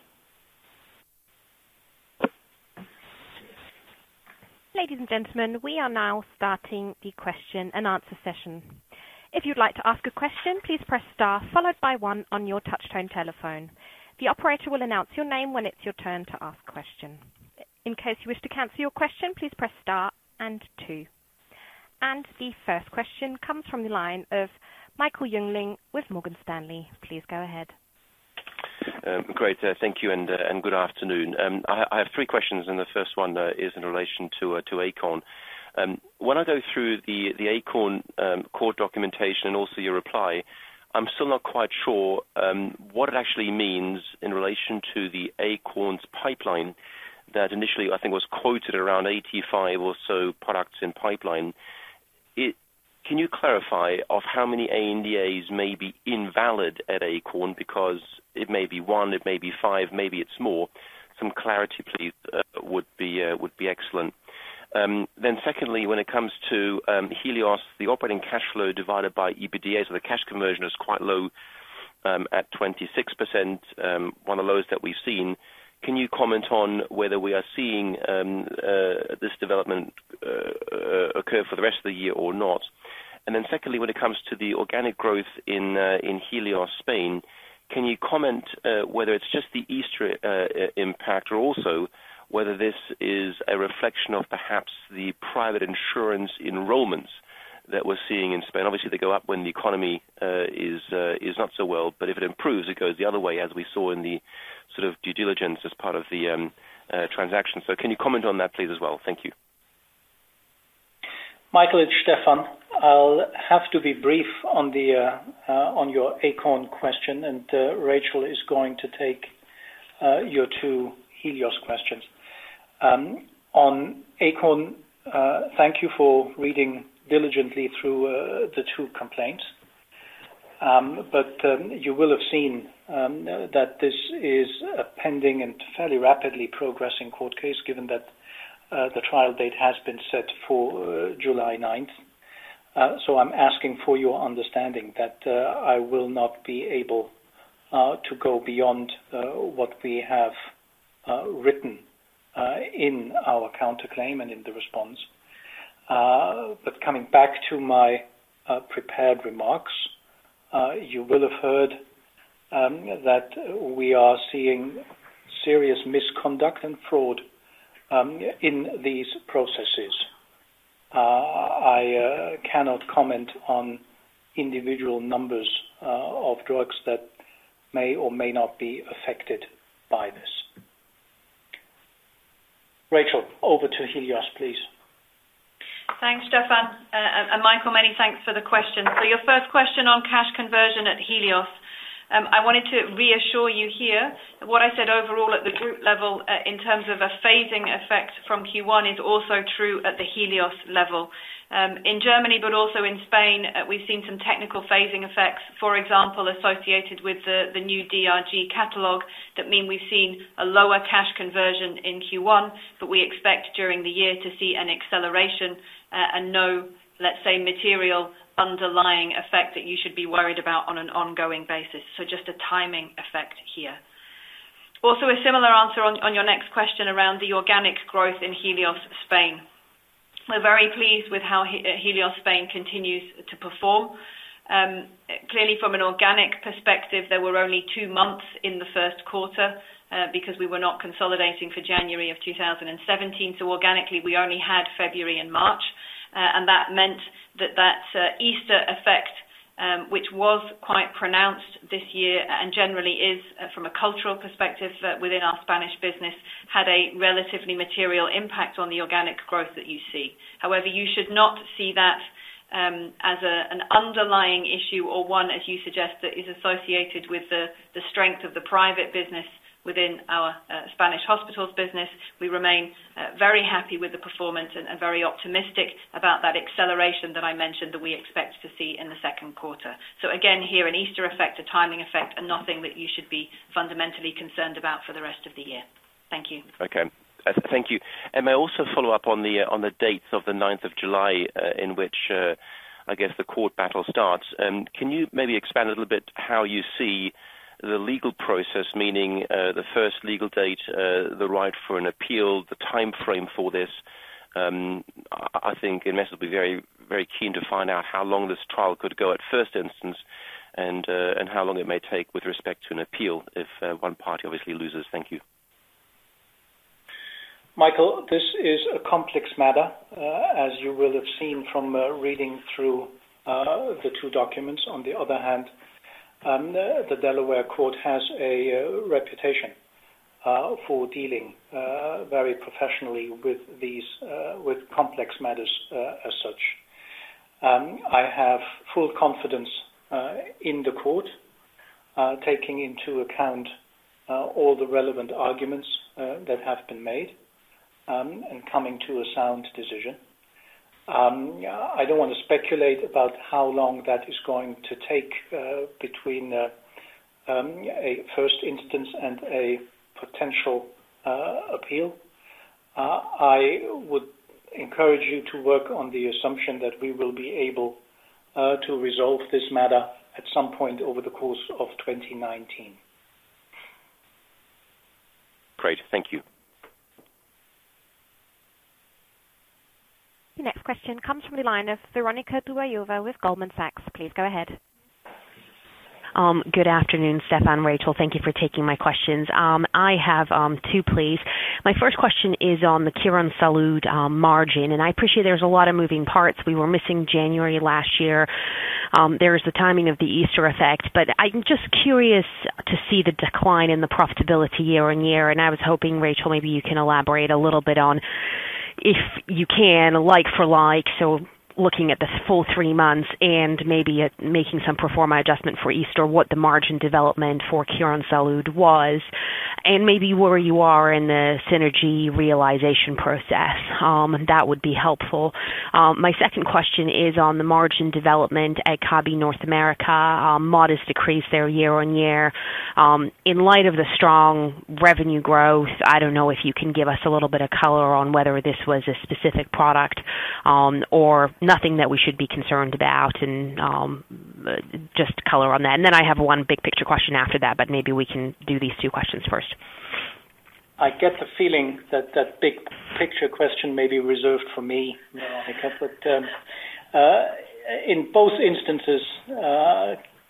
Ladies and gentlemen, we are now starting the question and answer session. If you'd like to ask a question, please press star followed by one on your touchtone telephone. The operator will announce your name when it's your turn to ask a question. In case you wish to cancel your question, please press star and two. And the first question comes from the line of Michael Jüngling with Morgan Stanley. Please go ahead. Um, great, uh, thank you, and uh, and good afternoon. Um, I, I have three questions, and the first one uh, is in relation to uh, to Akorn. Um, when I go through the the Akorn um, court documentation and also your reply, I'm still not quite sure um, what it actually means in relation to the Akorn's pipeline that initially I think was quoted around eighty-five or so products in pipeline. It, can you clarify of how many A N D As may be invalid at Akorn, because it may be one, it may be five, maybe it's more. Some clarity, please, uh, would be uh, would be excellent. Um, then secondly, when it comes to um, Helios, the operating cash flow divided by EBITDA, so the cash conversion is quite low um, at twenty-six percent, um, one of the lowest that we've seen. Can you comment on whether we are seeing um, uh, this development uh, uh, occur for the rest of the year or not? And then secondly, when it comes to the organic growth in uh, in Helios Spain, can you comment uh, whether it's just the Easter uh, impact, or also whether this is a reflection of perhaps the private insurance enrollments that we're seeing in Spain? Obviously, they go up when the economy uh, is uh, is not so well, but if it improves, it goes the other way, as we saw in the sort of due diligence as part of the um, uh, transaction. So can you comment on that, please, as well? Thank you. Michael, it's Stefan. I'll have to be brief on the uh, uh, on your Akorn question, and uh, Rachel is going to take uh, your two Helios questions. Um, on Akorn, uh, thank you for reading diligently through uh, the two complaints. Um, but um, you will have seen um, that this is a pending and fairly rapidly progressing court case, given that uh, the trial date has been set for uh, July ninth. Uh, so I'm asking for your understanding that uh, I will not be able uh, to go beyond uh, what we have uh, written uh, in our counterclaim and in the response. Uh, but coming back to my uh, prepared remarks, uh, you will have heard um, that we are seeing serious misconduct and fraud um, in these processes. Uh, I uh, cannot comment on individual numbers uh, of drugs that may or may not be affected by this. Rachel, over to Helios, please. Thanks, Stefan. Uh, and Michael, many thanks for the question. So your first question on cash conversion at Helios. Um, I wanted to reassure you here that what I said overall at the group level uh, in terms of a phasing effect from Q one is also true at the Helios level. Um, in Germany, but also in Spain, uh, we've seen some technical phasing effects, for example, associated with the, the new D R G catalogue that mean we've seen a lower cash conversion in Q one, but we expect during the year to see an acceleration uh, and no, let's say, material underlying effect that you should be worried about on an ongoing basis. So just a timing effect here. Also a similar answer on, on your next question around the organic growth in Helios Spain. We're very pleased with how Helios Spain continues to perform. Um, clearly from an organic perspective, there were only two months in the first quarter uh, because we were not consolidating for January of two thousand seventeen. So organically, we only had February and March. Uh, and that meant that that uh, Easter effect, um, which was quite pronounced this year and generally is, uh, from a cultural perspective uh, within our Spanish business, had a relatively material impact on the organic growth that you see. However, you should not see that um, as a, an underlying issue or one, as you suggest, that is associated with the, the strength of the private business within our uh, Spanish hospitals business. We remain uh, very happy with the performance and, and very optimistic about that acceleration that I mentioned that we expect to see in the second quarter. So again, here an Easter effect, a timing effect, and nothing that you should be fundamentally concerned about for the rest of the year. Thank you. Okay. Uh, thank you. And may I also follow up on the uh, on the dates of the ninth of July uh, in which uh, I guess the court battle starts. Um, can you maybe expand a little bit how you see the legal process, meaning uh, the first legal date, uh, the right for an appeal, the time frame for this? Um, I think investors will be very, very keen to find out how long this trial could go at first instance, and uh, and how long it may take with respect to an appeal if uh, one party obviously loses. Thank you. Michael, this is a complex matter, uh, as you will have seen from uh, reading through uh, the two documents. On the other hand, Um, the, the Delaware court has a uh, reputation uh, for dealing uh, very professionally with these uh, with complex matters uh, as such. Um, I have full confidence uh, in the court, uh, taking into account uh, all the relevant arguments uh, that have been made um, and coming to a sound decision. Um, I don't want to speculate about how long that is going to take uh, between uh, um, a first instance and a potential uh, appeal. Uh, I would encourage you to work on the assumption that we will be able uh, to resolve this matter at some point over the course of twenty nineteen. Great, thank you. The next question comes from the line of Veronika Dubajova with Goldman Sachs. Please go ahead. Um, good afternoon, Stefan, Rachel. Thank you for taking my questions. Um, I have um, two, please. My first question is on the Quirónsalud um, margin, and I appreciate there's a lot of moving parts. We were missing January last year. Um, there's the timing of the Easter effect, but I'm just curious to see the decline in the profitability year on year, and I was hoping, Rachel, maybe you can elaborate a little bit on, if you can, like for like, so looking at the full three months and maybe at making some pro forma adjustment for Easter, what the margin development for Quirónsalud was, and maybe where you are in the synergy realization process. Um, that would be helpful. Um, my second question is on the margin development at Kabi North America, um, modest decrease there year on year. Um, in light of the strong revenue growth, I don't know if you can give us a little bit of color on whether this was a specific product um, or nothing that we should be concerned about, and um, just color on that. And then I have one big picture question after that, but maybe we can do these two questions first. I get the feeling that that big picture question may be reserved for me, Veronika, but um, uh, in both instances, uh,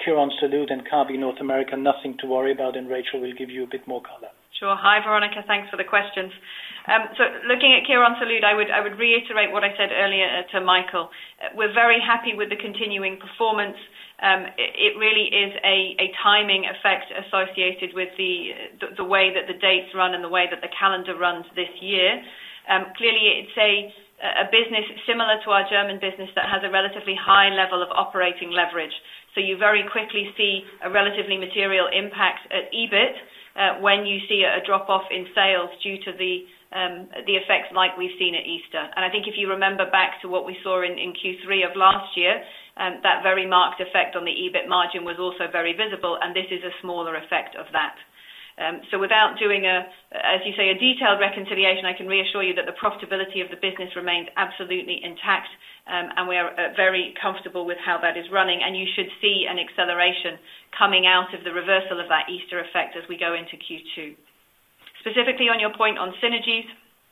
Quirónsalud and Kabi North America, nothing to worry about, and Rachel will give you a bit more color. Sure. Hi, Veronica. Thanks for the questions. Um, so looking at Quirónsalud, I would I would reiterate what I said earlier uh, to Michael. Uh, we're very happy with the continuing performance. Um, it, it really is a, a timing effect associated with the, the the way that the dates run and the way that the calendar runs this year. Um, clearly, it's a a business similar to our German business that has a relatively high level of operating leverage. So you very quickly see a relatively material impact at E B I T uh, when you see a drop-off in sales due to the um, the effects like we've seen at Easter. And I think if you remember back to what we saw in, in Q three of last year, um, that very marked effect on the E B I T margin was also very visible, and this is a smaller effect of that. Um, so without doing a, as you say, a detailed reconciliation, I can reassure you that the profitability of the business remains absolutely intact, um, and we are uh, very comfortable with how that is running, and you should see an acceleration coming out of the reversal of that Easter effect as we go into Q two. Specifically on your point on synergies,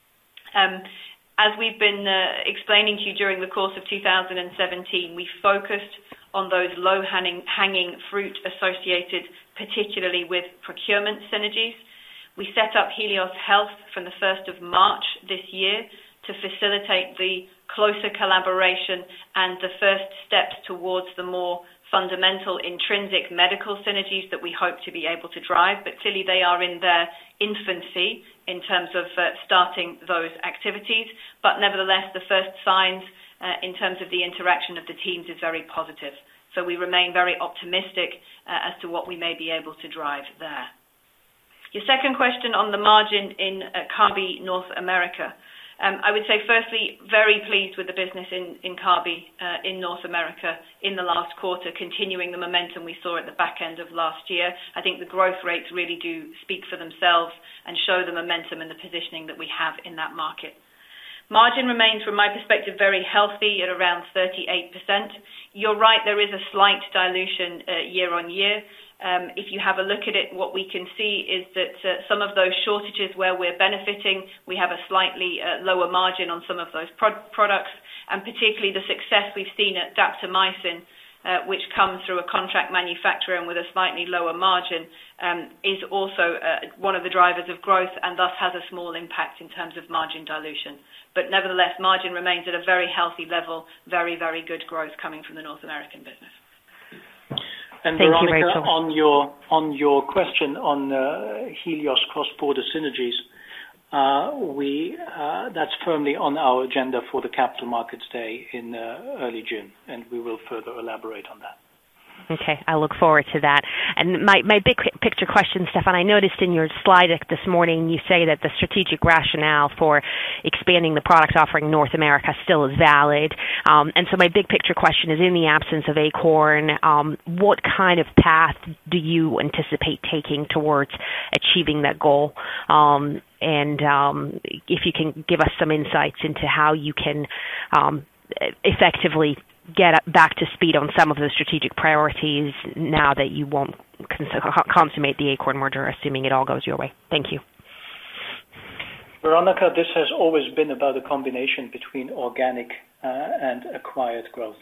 um, as we've been uh, explaining to you during the course of two thousand seventeen, we focused on those low-hanging hanging fruit associated particularly with procurement synergies. We set up Helios Health from the first of March this year to facilitate the closer collaboration and the first steps towards the more fundamental intrinsic medical synergies that we hope to be able to drive, but clearly they are in their infancy in terms of uh, starting those activities. But nevertheless, the first signs uh, in terms of the interaction of the teams is very positive. So we remain very optimistic uh, as to what we may be able to drive there. Your second question on the margin in uh, Kabi North America. Um, I would say, firstly, very pleased with the business in, in Kabi uh, in North America in the last quarter, continuing the momentum we saw at the back end of last year. I think the growth rates really do speak for themselves and show the momentum and the positioning that we have in that market. Margin remains, from my perspective, very healthy at around thirty-eight percent. You're right, there is a slight dilution uh, year on year. Um, if you have a look at it, what we can see is that uh, some of those shortages where we're benefiting, we have a slightly uh, lower margin on some of those pro- products, and particularly the success we've seen at daptomycin, uh, which comes through a contract manufacturer and with a slightly lower margin, um, is also uh, one of the drivers of growth and thus has a small impact in terms of margin dilution. But nevertheless, margin remains at a very healthy level, very, very good growth coming from the North American business. And Thank Veronica, you, Rachel. on your on your question on uh, Helios cross-border synergies, uh, we uh, that's firmly on our agenda for the Capital Markets Day in uh, early June, and we will further elaborate on that. Okay, I look forward to that. And my, my big picture question, Stefan, I noticed in your slide deck this morning you say that the strategic rationale for expanding the product offering in North America still is valid. Um, and so my big picture question is, in the absence of Akorn, um, what kind of path do you anticipate taking towards achieving that goal? Um, and um, if you can give us some insights into how you can um, effectively get back to speed on some of the strategic priorities now that you won't cons- consummate the Akorn merger, assuming it all goes your way. Thank you. Veronica, this has always been about a combination between organic uh, and acquired growth.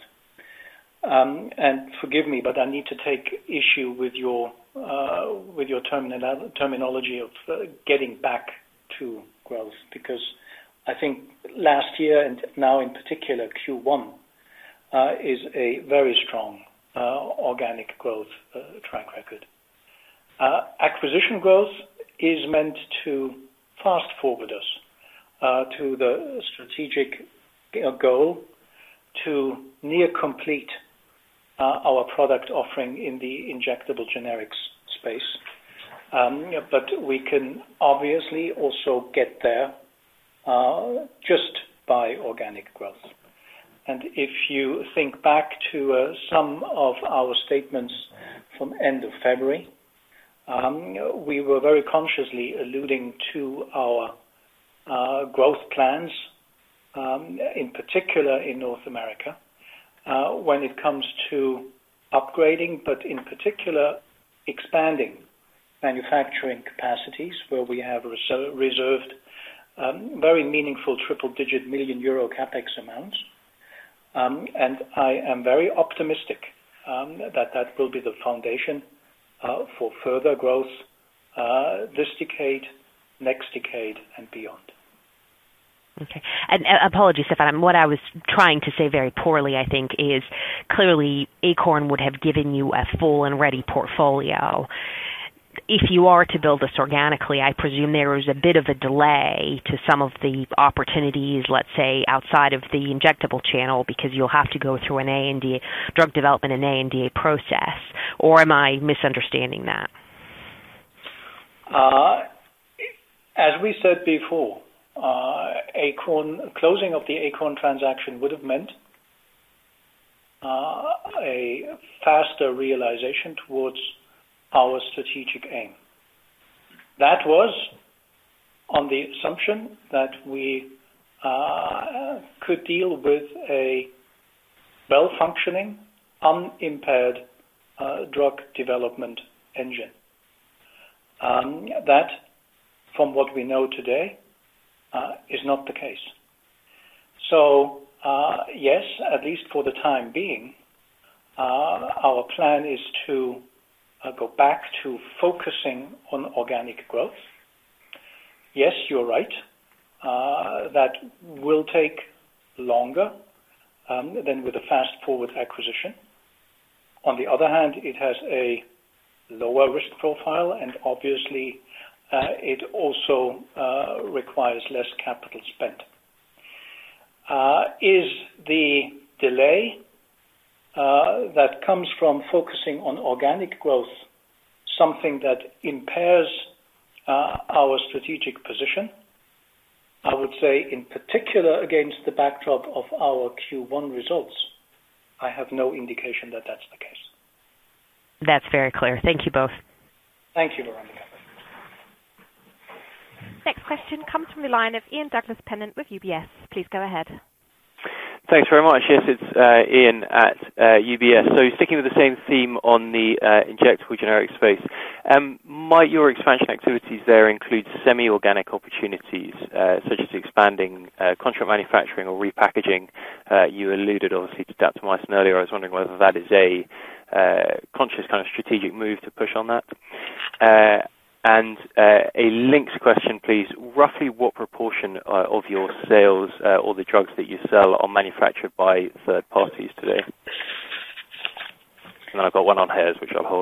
Um, and forgive me, but I need to take issue with your uh, with your terminal- terminology of uh, getting back to growth, because I think last year and now in particular Q one Uh, is a very strong uh, organic growth uh, track record. Uh, acquisition growth is meant to fast forward us uh, to the strategic goal to near complete uh, our product offering in the injectable generics space. Um, but we can obviously also get there uh, just by organic growth. And if you think back to uh, some of our statements from end of February, um, we were very consciously alluding to our uh, growth plans, um, in particular in North America, uh, when it comes to upgrading, but in particular expanding manufacturing capacities, where we have reser- reserved um, very meaningful triple-digit million euro capex amounts. Um, and I am very optimistic um, that that will be the foundation uh, for further growth uh, this decade, next decade, and beyond. Okay. And uh, apologies, Stefan. What I was trying to say very poorly, I think, is clearly Acorn would have given you a full and ready portfolio. If you are to build this organically, I presume there is a bit of a delay to some of the opportunities, let's say, outside of the injectable channel, because you'll have to go through an A and D, drug development and A and D process. Or am I misunderstanding that? Uh, as we said before, uh, Acorn closing of the Acorn transaction would have meant uh, a faster realization towards our strategic aim. That was on the assumption that we uh, could deal with a well-functioning, unimpaired uh, drug development engine. Um, that, from what we know today, uh, is not the case. So, uh, yes, at least for the time being, uh, our plan is to Uh, go back to focusing on organic growth. Yes, you're right. Uh, that will take longer um, than with a fast-forward acquisition. On the other hand, it has a lower risk profile, and obviously uh, it also uh, requires less capital spent. Uh, is the delay Uh, that comes from focusing on organic growth something that impairs uh, our strategic position? I would say, in particular, against the backdrop of our Q one results, I have no indication that that's the case. That's very clear. Thank you both. Thank you, Veronica. Next question comes from the line of Ian Douglas-Pennant with U B S. Please go ahead. Thanks very much. Yes, it's uh, Ian at uh, U B S. So sticking with the same theme on the uh, injectable generic space, um, might your expansion activities there include semi-organic opportunities, uh, such as expanding uh, contract manufacturing or repackaging? Uh, you alluded, obviously, to daptomycin earlier. I was wondering whether that is a uh, conscious kind of strategic move to push on that. Uh, And uh, a linked question, please. Roughly what proportion uh, of your sales uh, or the drugs that you sell are manufactured by third parties today? And then I've got one on hairs, which I'll hold.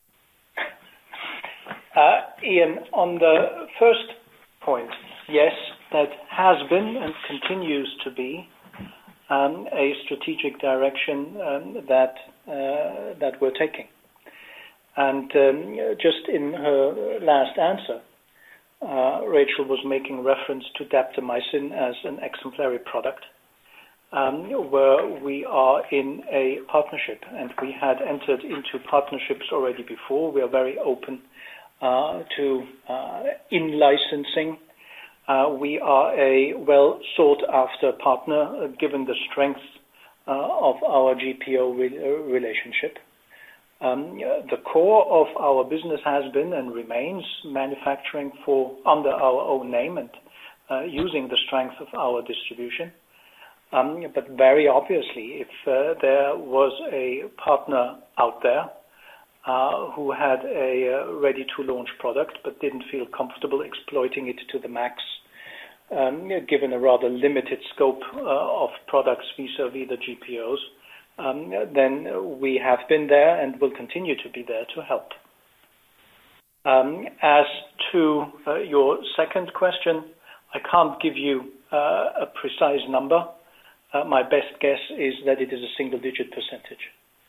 Uh, Ian, on the first point, yes, that has been and continues to be um, a strategic direction um, that uh, that we're taking. And um, just in her last answer, uh, Rachel was making reference to daptomycin as an exemplary product, um, where we are in a partnership, and we had entered into partnerships already before. We are very open uh, to uh, in-licensing. Uh, we are a well-sought-after partner, uh, given the strength uh, of our G P O re- relationship. Um, the core of our business has been and remains manufacturing for under our own name and uh, using the strength of our distribution. Um, but very obviously, if uh, there was a partner out there uh, who had a uh, ready-to-launch product but didn't feel comfortable exploiting it to the max, um, given a rather limited scope uh, of products vis-a-vis the G P Os, Um, then we have been there and will continue to be there to help. Um, as to uh, your second question, I can't give you uh, a precise number. Uh, my best guess is that it is a single-digit percentage.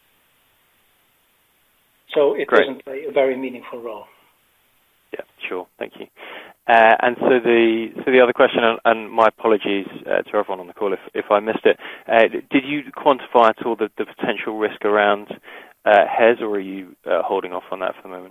So it Great. doesn't play a very meaningful role. Yeah, sure. Thank you. Uh, and so the so the other question, and, and my apologies uh, to everyone on the call if, if I missed it, uh, did you quantify at all the, the potential risk around uh, hairs, or are you uh, holding off on that for the moment?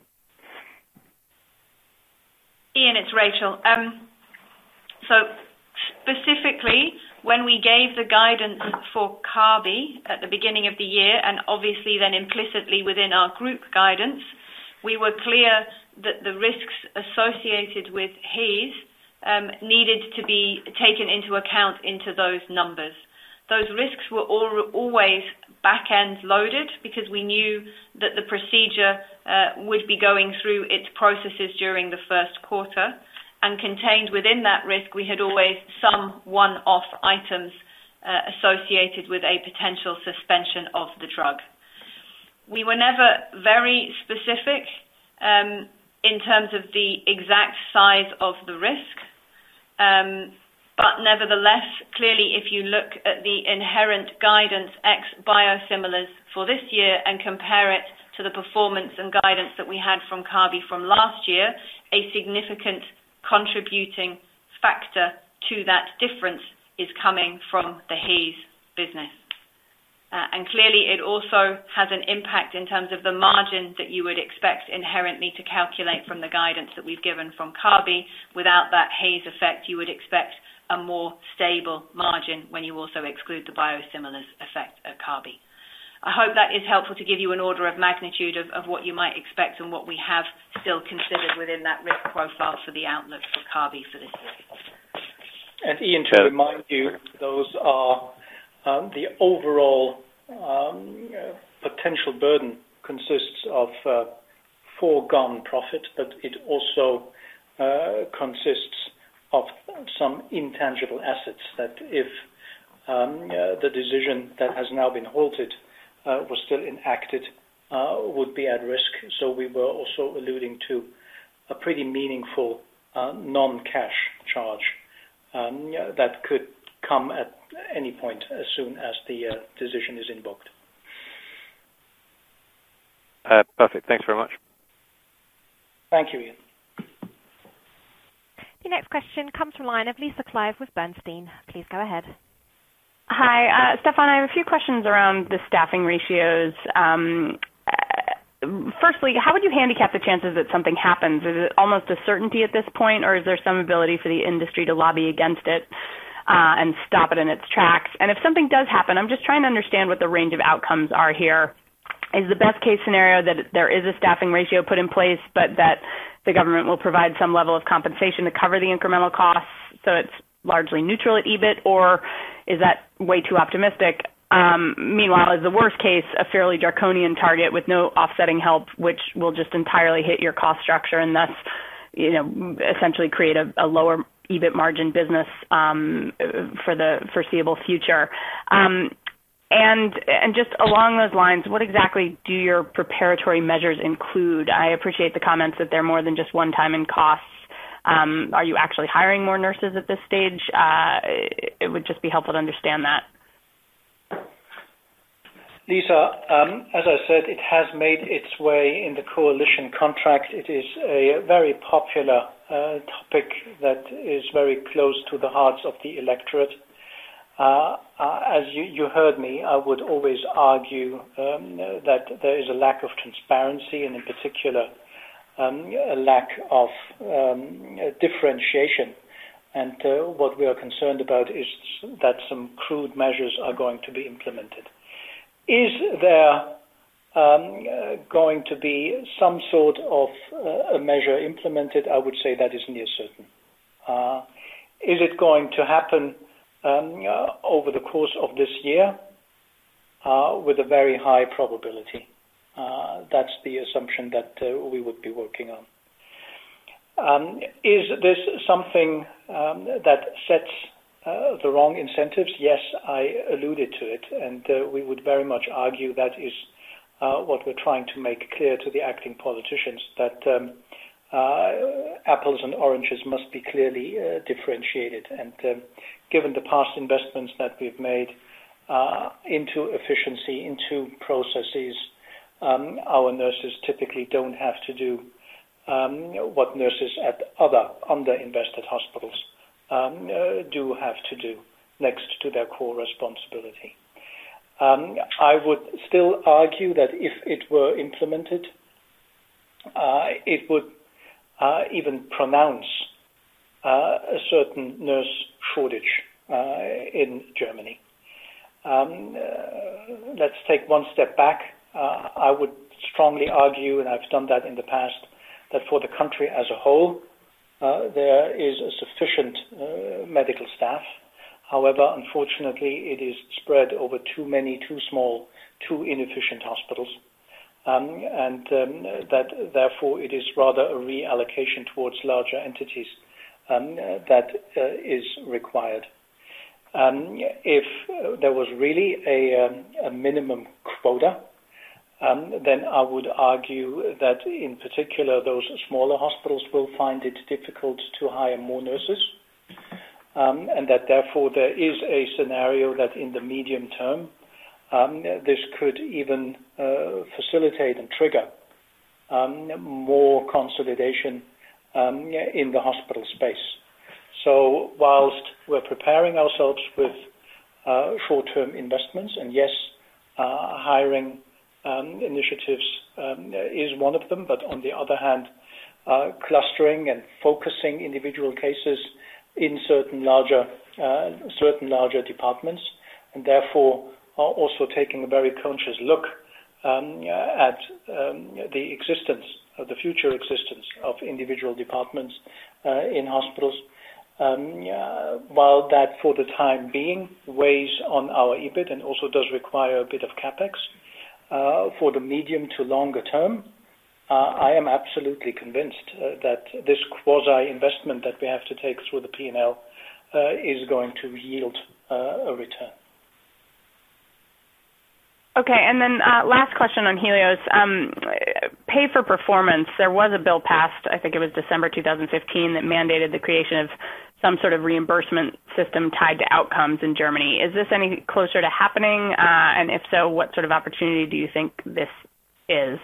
Ian, it's Rachel. Um, so specifically, when we gave the guidance for Kabi at the beginning of the year, and obviously then implicitly within our group guidance, we were clear that the risks associated with H A E S um, needed to be taken into account into those numbers. those risks were all, always back-end loaded because we knew that the procedure uh, would be going through its processes during the first quarter, and contained within that risk we had always some one-off items uh, associated with a potential suspension of the drug. We were never very specific um, in terms of the exact size of the risk, um, but nevertheless, clearly if you look at the inherent guidance ex biosimilars for this year and compare it to the performance and guidance that we had from Kabi from last year, a significant contributing factor to that difference is coming from the Hayes business. Uh, and clearly it also has an impact in terms of the margin that you would expect inherently to calculate from the guidance that we've given from Kabi. Without that Hayes effect, you would expect a more stable margin when you also exclude the biosimilars effect at Kabi. I hope that is helpful to give you an order of magnitude of, of what you might expect and what we have still considered within that risk profile for the outlook for Kabi for this year. And Ian, to remind you, those are um, the overall um, uh, potential burden consists of uh, foregone profit, but it also uh, consists of some intangible assets that if um, uh, the decision that has now been halted Uh, was still enacted, uh, would be at risk. So we were also alluding to a pretty meaningful uh, non-cash charge um, yeah, that could come at any point as soon as the uh, decision is invoked. Uh, perfect. Thanks very much. Thank you, Ian. The next question comes from the line of Lisa Clive with Bernstein. Please go ahead. Hi, uh, Stefan. I have a few questions around the staffing ratios. Um, uh, firstly, how would you handicap the chances that something happens? Is it almost a certainty at this point, or is there some ability for the industry to lobby against it uh, and stop it in its tracks? And if something does happen, I'm just trying to understand what the range of outcomes are here. Is the best case scenario that there is a staffing ratio put in place, but that the government will provide some level of compensation to cover the incremental costs, so it's largely neutral at E B I T, or is that way too optimistic? Um, meanwhile, is the worst case a fairly draconian target with no offsetting help, which will just entirely hit your cost structure and thus, you know, essentially create a, a lower E B I T margin business um, for the foreseeable future? Um, and and just along those lines, what exactly do your preparatory measures include? I appreciate the comments that they're more than just one time in costs. Um, are you actually hiring more nurses at this stage? Uh, it would just be helpful to understand that. Lisa, um, as I said, it has made its way in the coalition contract. It is a very popular uh, topic that is very close to the hearts of the electorate. Uh, uh, as you, you heard me, I would always argue um, that there is a lack of transparency, and in particular Um, a lack of um, differentiation. And uh, what we are concerned about is that some crude measures are going to be implemented. Is there um, uh, going to be some sort of uh, a measure implemented? I would say that is near certain. Uh, is it going to happen um, uh, over the course of this year? Uh, with a very high probability. Uh, that's the assumption that uh, we would be working on. Um, is this something um, that sets uh, the wrong incentives? Yes, I alluded to it, and uh, we would very much argue that is uh, what we're trying to make clear to the acting politicians, that um, uh, apples and oranges must be clearly uh, differentiated. And uh, given the past investments that we've made uh, into efficiency, into processes, Um, our nurses typically don't have to do um, what nurses at other under-invested hospitals um, uh, do have to do next to their core responsibility. Um, I would still argue that if it were implemented, uh, it would uh, even pronounce uh, a certain nurse shortage uh, in Germany. Um, uh, let's take one step back. Uh, I would strongly argue, and I've done that in the past, that for the country as a whole, uh, there is a sufficient uh, medical staff. However, unfortunately, it is spread over too many, too small, too inefficient hospitals. Um, and um, that therefore it is rather a reallocation towards larger entities um, that uh, is required. Um, if uh, there was really a, um, a minimum quota, um, then I would argue that in particular those smaller hospitals will find it difficult to hire more nurses, um, and that therefore there is a scenario that in the medium term Um, this could even uh, facilitate and trigger um, more consolidation um, in the hospital space. So whilst we're preparing ourselves with uh, short-term investments, and yes, uh, hiring um, initiatives um, is one of them, but on the other hand, uh, clustering and focusing individual cases in certain larger, uh, certain larger departments, and therefore are also taking a very conscious look um, at um, the existence, of the future existence of individual departments uh, in hospitals. Um, uh, while that for the time being weighs on our E B I T and also does require a bit of CapEx, uh, for the medium to longer term, uh, I am absolutely convinced uh, that this quasi-investment that we have to take through the P and L uh, is going to yield uh, a return. Okay, and then uh, last question on Helios. Um, pay for performance. There was a bill passed, I think it was December two thousand fifteen, that mandated the creation of some sort of reimbursement system tied to outcomes in Germany. Is this any closer to happening? Uh, and if so, what sort of opportunity do you think this is?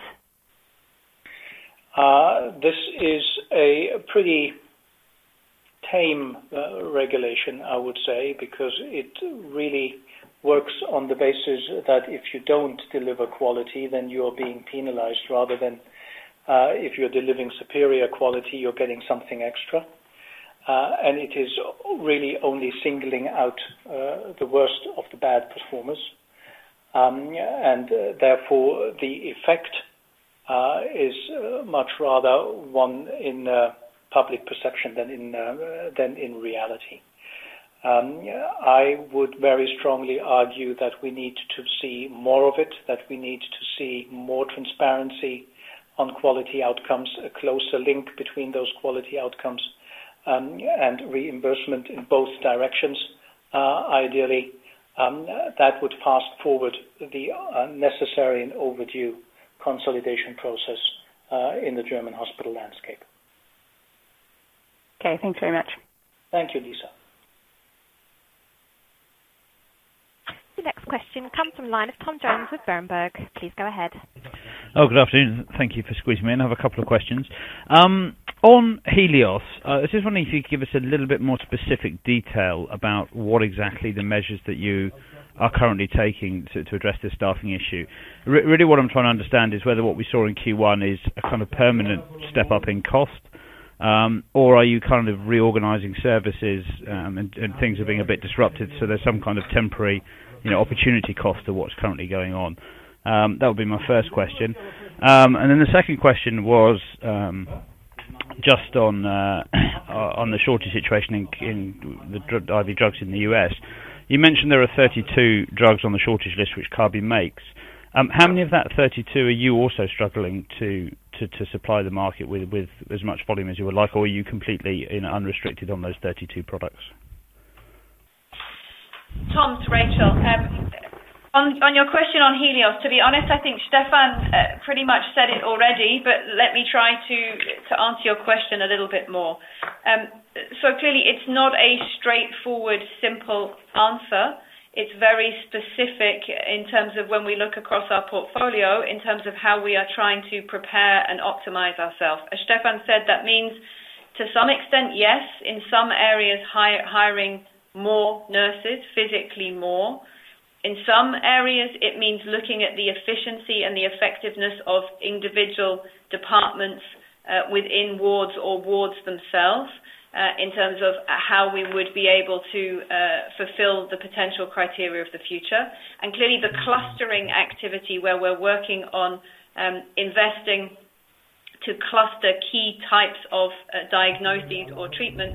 Uh, this is a pretty tame uh, regulation, I would say, because it really works on the basis that if you don't deliver quality, then you're being penalized, rather than uh, if you're delivering superior quality, you're getting something extra. Uh, and it is really only singling out uh, the worst of the bad performers. Um, and uh, therefore, the effect uh, is uh, much rather one in uh, public perception than in, uh, than in reality. Um, I would very strongly argue that we need to see more of it, that we need to see more transparency on quality outcomes, a closer link between those quality outcomes um, and reimbursement in both directions, uh, ideally. Um, that would fast forward the uh, necessary and overdue consolidation process uh, in the German hospital landscape. Okay, thanks very much. Thank you, Lisa. The next question comes from the line of Tom Jones with Berenberg. Please go ahead. Oh, good afternoon. Thank you for squeezing me in. I have a couple of questions. Um, on Helios, uh, I was just wondering if you could give us a little bit more specific detail about what exactly the measures that you are currently taking to, to address this staffing issue. Re- really what I'm trying to understand is whether what we saw in Q one is a kind of permanent step up in cost, Um, or are you kind of reorganizing services um, and, and things are being a bit disrupted, so there's some kind of temporary, you know, opportunity cost to what's currently going on? Um, that would be my first question. Um, and then the second question was um, just on uh, on the shortage situation in, in the dr- I V drugs in the U S. You mentioned there are thirty-two drugs on the shortage list which Kabi makes. Um, how many of that thirty-two are you also struggling to, to, to supply the market with, with as much volume as you would like, or are you completely you know, unrestricted on those thirty-two products? Tom, it's Rachel. Um, on, on your question on Helios, to be honest, I think Stefan uh, pretty much said it already, but let me try to, to answer your question a little bit more. Um, so clearly it's not a straightforward, simple answer. It's very specific in terms of when we look across our portfolio, in terms of how we are trying to prepare and optimize ourselves. As Stefan said, that means to some extent, yes, in some areas hi- hiring more nurses, physically more. In some areas, it means looking at the efficiency and the effectiveness of individual departments uh, within wards or wards themselves. Uh, in terms of how we would be able to uh, fulfill the potential criteria of the future. And clearly the clustering activity where we're working on um, investing to cluster key types of uh, diagnoses or treatments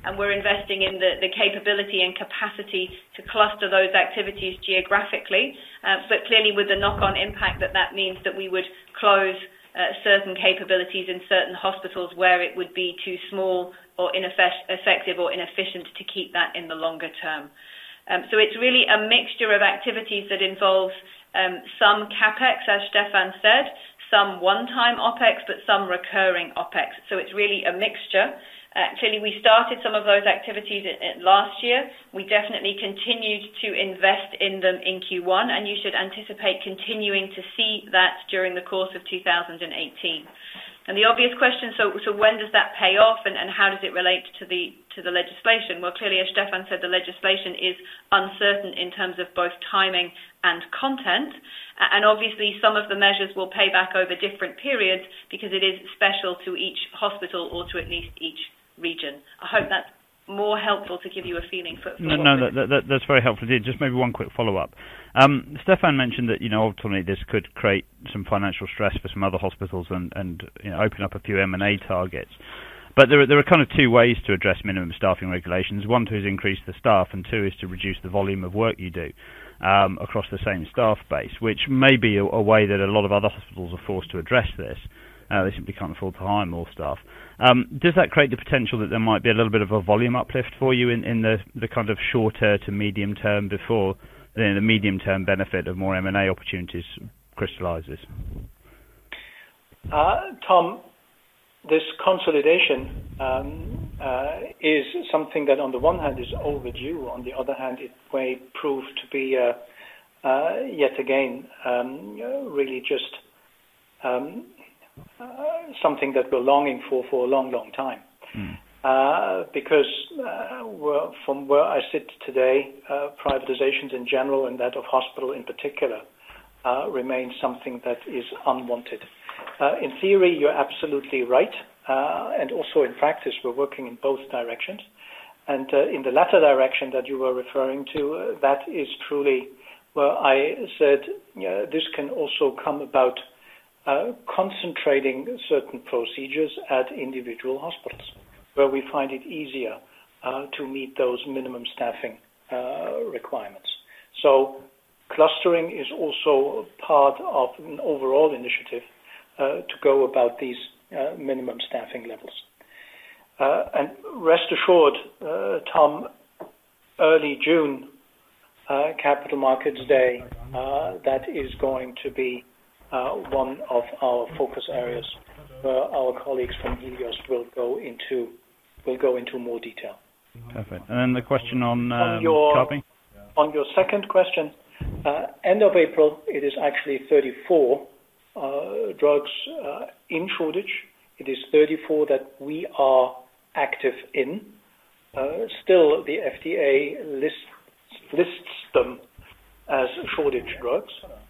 and we're investing in the, the capability and capacity to cluster those activities geographically, uh, but clearly with the knock-on impact that that means that we would close uh, certain capabilities in certain hospitals where it would be too small or ineffective or inefficient to keep that in the longer term. Um, so it's really a mixture of activities that involves um, some CapEx, as Stefan said, some one-time OpEx, but some recurring OpEx. So it's really a mixture. Uh, clearly, we started some of those activities in, in last year. We definitely continued to invest in them in Q one, and you should anticipate continuing to see that during the course of two thousand eighteen. And the obvious question, so, so when does that pay off, and, and how does it relate to the to the legislation? Well, clearly, as Stefan said, the legislation is uncertain in terms of both timing and content, and obviously some of the measures will pay back over different periods because it is special to each hospital or to at least each region. I hope that's more helpful to give you a feeling for. for no, no, that, that, that's very helpful. Just maybe one quick follow-up. Um, Stefan mentioned that you know ultimately this could create some financial stress for some other hospitals and, and you know, open up a few M and A targets. But there are, there are kind of two ways to address minimum staffing regulations. One to is increase the staff, and two is to reduce the volume of work you do um, across the same staff base, which may be a, a way that a lot of other hospitals are forced to address this. Uh, they simply can't afford to hire more staff. Um, does that create the potential that there might be a little bit of a volume uplift for you in, in the, the kind of shorter to medium term before you know, the medium term benefit of more M and A opportunities crystallises? Uh, Tom, this consolidation um, uh, is something that on the one hand is overdue, on the other hand it may prove to be uh, uh, yet again um, really just um, Uh, something that we're longing for for a long, long time. Mm. Uh, because uh, we're, from where I sit today, uh, privatizations in general and that of hospital in particular uh, remain something that is unwanted. Uh, in theory, you're absolutely right. Uh, and also in practice, we're working in both directions. And uh, in the latter direction that you were referring to, uh, that is truly where I said uh, this can also come about Uh, concentrating certain procedures at individual hospitals, where we find it easier uh, to meet those minimum staffing uh, requirements. So clustering is also part of an overall initiative uh, to go about these uh, minimum staffing levels. Uh, and rest assured, uh, Tom, early June, uh, Capital Markets Day, uh, that is going to be Uh, one of our focus areas where our colleagues from Helios will go into will go into more detail. Perfect. And then the question on, um, on your copy? on your second question, uh, end of April it is actually thirty-four uh, drugs uh, in shortage. It is thirty-four that we are active in. Uh, still, the F D A lists lists them as shortage drugs.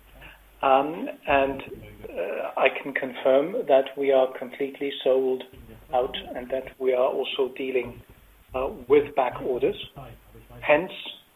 Um, and uh, I can confirm that we are completely sold out and that we are also dealing uh, with back orders. Hence,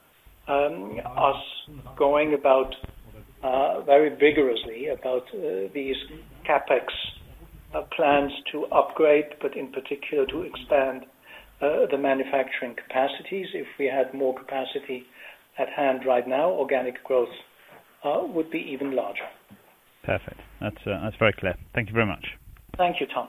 um, us going about uh, very vigorously about uh, these CapEx uh, plans to upgrade, but in particular to expand uh, the manufacturing capacities. If we had more capacity at hand right now, organic growth Uh, would be even larger. Perfect. That's uh, that's very clear. Thank you very much. Thank you, Tom.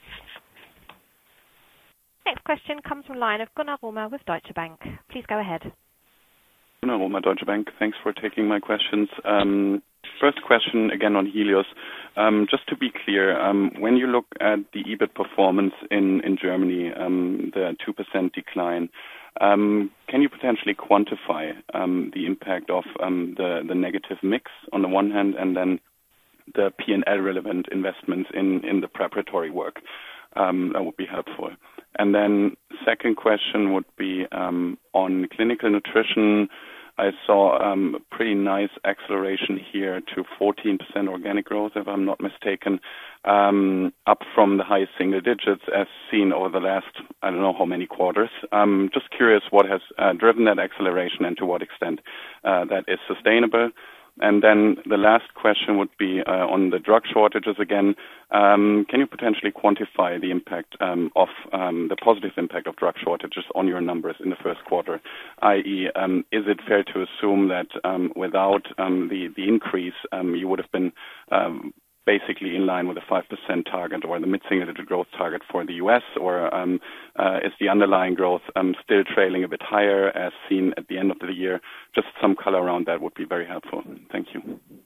Next question comes from the line of Gunnar Romer with Deutsche Bank. Please go ahead. Gunnar Romer, Deutsche Bank. Thanks for taking my questions. Um, first question again on Helios. Um, just to be clear, um, when you look at the E B I T performance in in Germany, um, the two percent decline. Um, can you potentially quantify um, the impact of um, the, the negative mix on the one hand and then the P and L relevant investments in, in the preparatory work? Um, that would be helpful. And then second question would be um, on clinical nutrition. I saw um, a pretty nice acceleration here to fourteen percent organic growth, if I'm not mistaken, um, up from the high single digits as seen over the last, I don't know how many quarters. Um, just curious what has uh, driven that acceleration and to what extent uh, that is sustainable. And then the last question would be uh, on the drug shortages again. Um, can you potentially quantify the impact um, of um, the positive impact of drug shortages on your numbers in the first quarter? that is, um, is it fair to assume that um, without um, the, the increase, um, you would have been um, basically in line with the five percent target or the mid-single-digit growth target for the U S, or um, uh, is the underlying growth um, still trailing a bit higher as seen at the end of the year? Just some color around that would be very helpful. Thank you.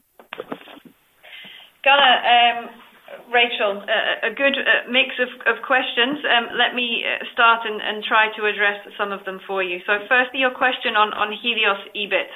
Gunnar, um, Rachel, uh, a good uh, mix of, of questions. Um, let me uh, start and, and try to address some of them for you. So firstly, your question on, on Helios EBIT.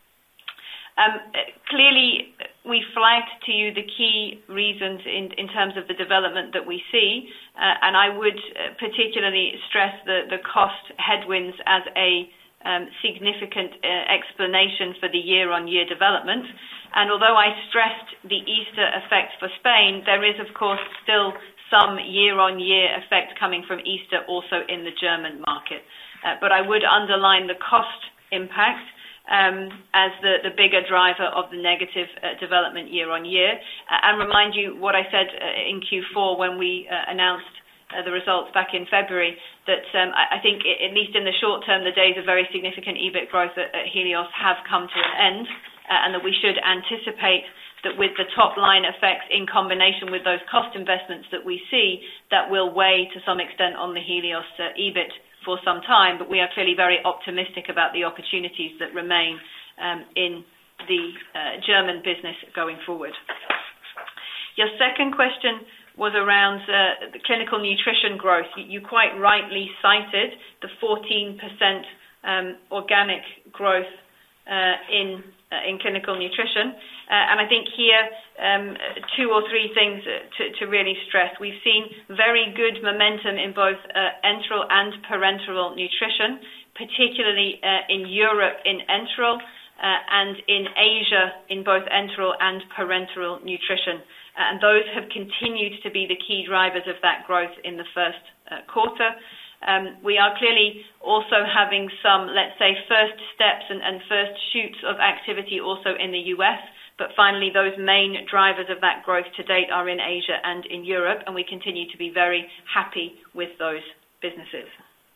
Um, clearly, we flagged to you the key reasons in, in terms of the development that we see, uh, and I would uh, particularly stress the, the cost headwinds as a um, significant uh, explanation for the year-on-year development. And although I stressed the Easter effect for Spain, there is, of course, still some year-on-year effect coming from Easter also in the German market. Uh, but I would underline the cost impact Um, as the, the bigger driver of the negative uh, development year on year, uh, and remind you what I said uh, in Q four when we uh, announced uh, the results back in February, that um, I, I think it, at least in the short term, the days of very significant EBIT growth at, at Helios have come to an end, uh, and that we should anticipate that with the top line effects in combination with those cost investments that we see, that will weigh to some extent on the Helios uh, EBIT for some time, but we are clearly very optimistic about the opportunities that remain um, in the uh, German business going forward. Your second question was around uh, the clinical nutrition growth. You, you quite rightly cited the fourteen percent um, organic growth uh, in uh, in clinical nutrition. Uh, and I think here, um, two or three things to, to really stress. We've seen very good momentum in both uh, enteral and parenteral nutrition, particularly uh, in Europe in enteral uh, and in Asia in both enteral and parenteral nutrition. Uh, and those have continued to be the key drivers of that growth in the first uh, quarter. Um, we are clearly also having some, let's say, first steps and, and first shoots of activity also in the U S, but finally, those main drivers of that growth to date are in Asia and in Europe, and we continue to be very happy with those businesses.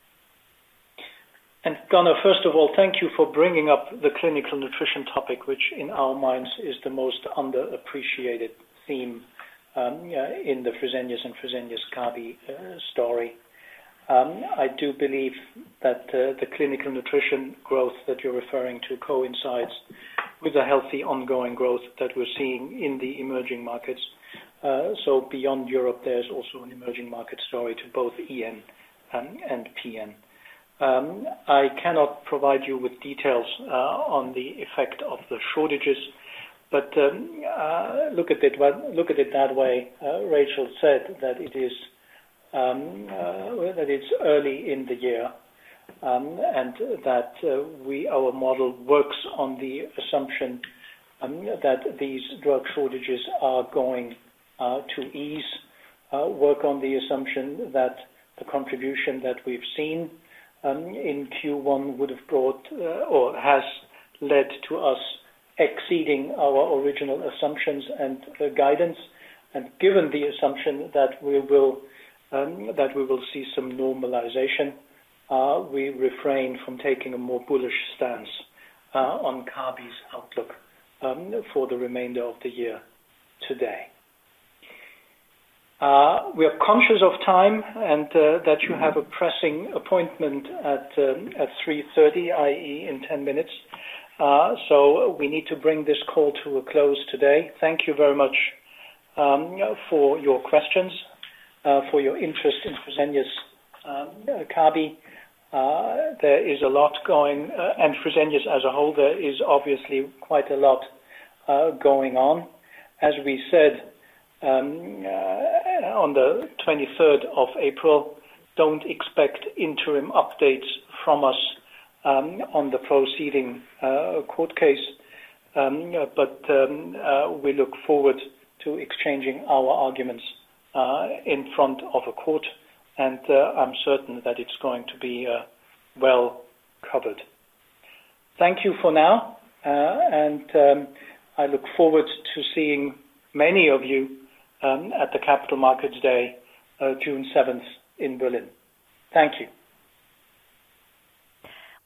And Gunnar, first of all, thank you for bringing up the clinical nutrition topic, which in our minds is the most underappreciated theme um, uh, in the Fresenius and Fresenius Kabi uh, story. Um, I do believe that uh, the clinical nutrition growth that you're referring to coincides with a healthy ongoing growth that we're seeing in the emerging markets. Uh, so beyond Europe, there's also an emerging market story to both E N um, and P N. Um, I cannot provide you with details uh, on the effect of the shortages, but um, uh, look at it look at it that way. Uh, Rachel said that it is um, uh, that it's early in the year. Um, and that uh, we, our model works on the assumption um, that these drug shortages are going uh, to ease, uh, work on the assumption that the contribution that we've seen um, in Q one would have brought uh, or has led to us exceeding our original assumptions and uh, guidance, and given the assumption that we will um, that we will see some normalization, Uh, we refrain from taking a more bullish stance uh, on Kabi's outlook um, for the remainder of the year today. Uh, we are conscious of time and uh, that you have a pressing appointment at um, at three thirty, that is in ten minutes. Uh, so we need to bring this call to a close today. Thank you very much um, for your questions, uh, for your interest in Fresenius um, Kabi. Uh, there is a lot going, uh, and Fresenius as a whole, there is obviously quite a lot uh, going on. As we said um, uh, on the twenty-third of April, don't expect interim updates from us um, on the proceeding uh, court case, um, but um, uh, we look forward to exchanging our arguments uh, in front of a court. And uh, I'm certain that it's going to be uh, well covered. Thank you for now, uh, and um, I look forward to seeing many of you um, at the Capital Markets Day, uh, June seventh in Berlin. Thank you.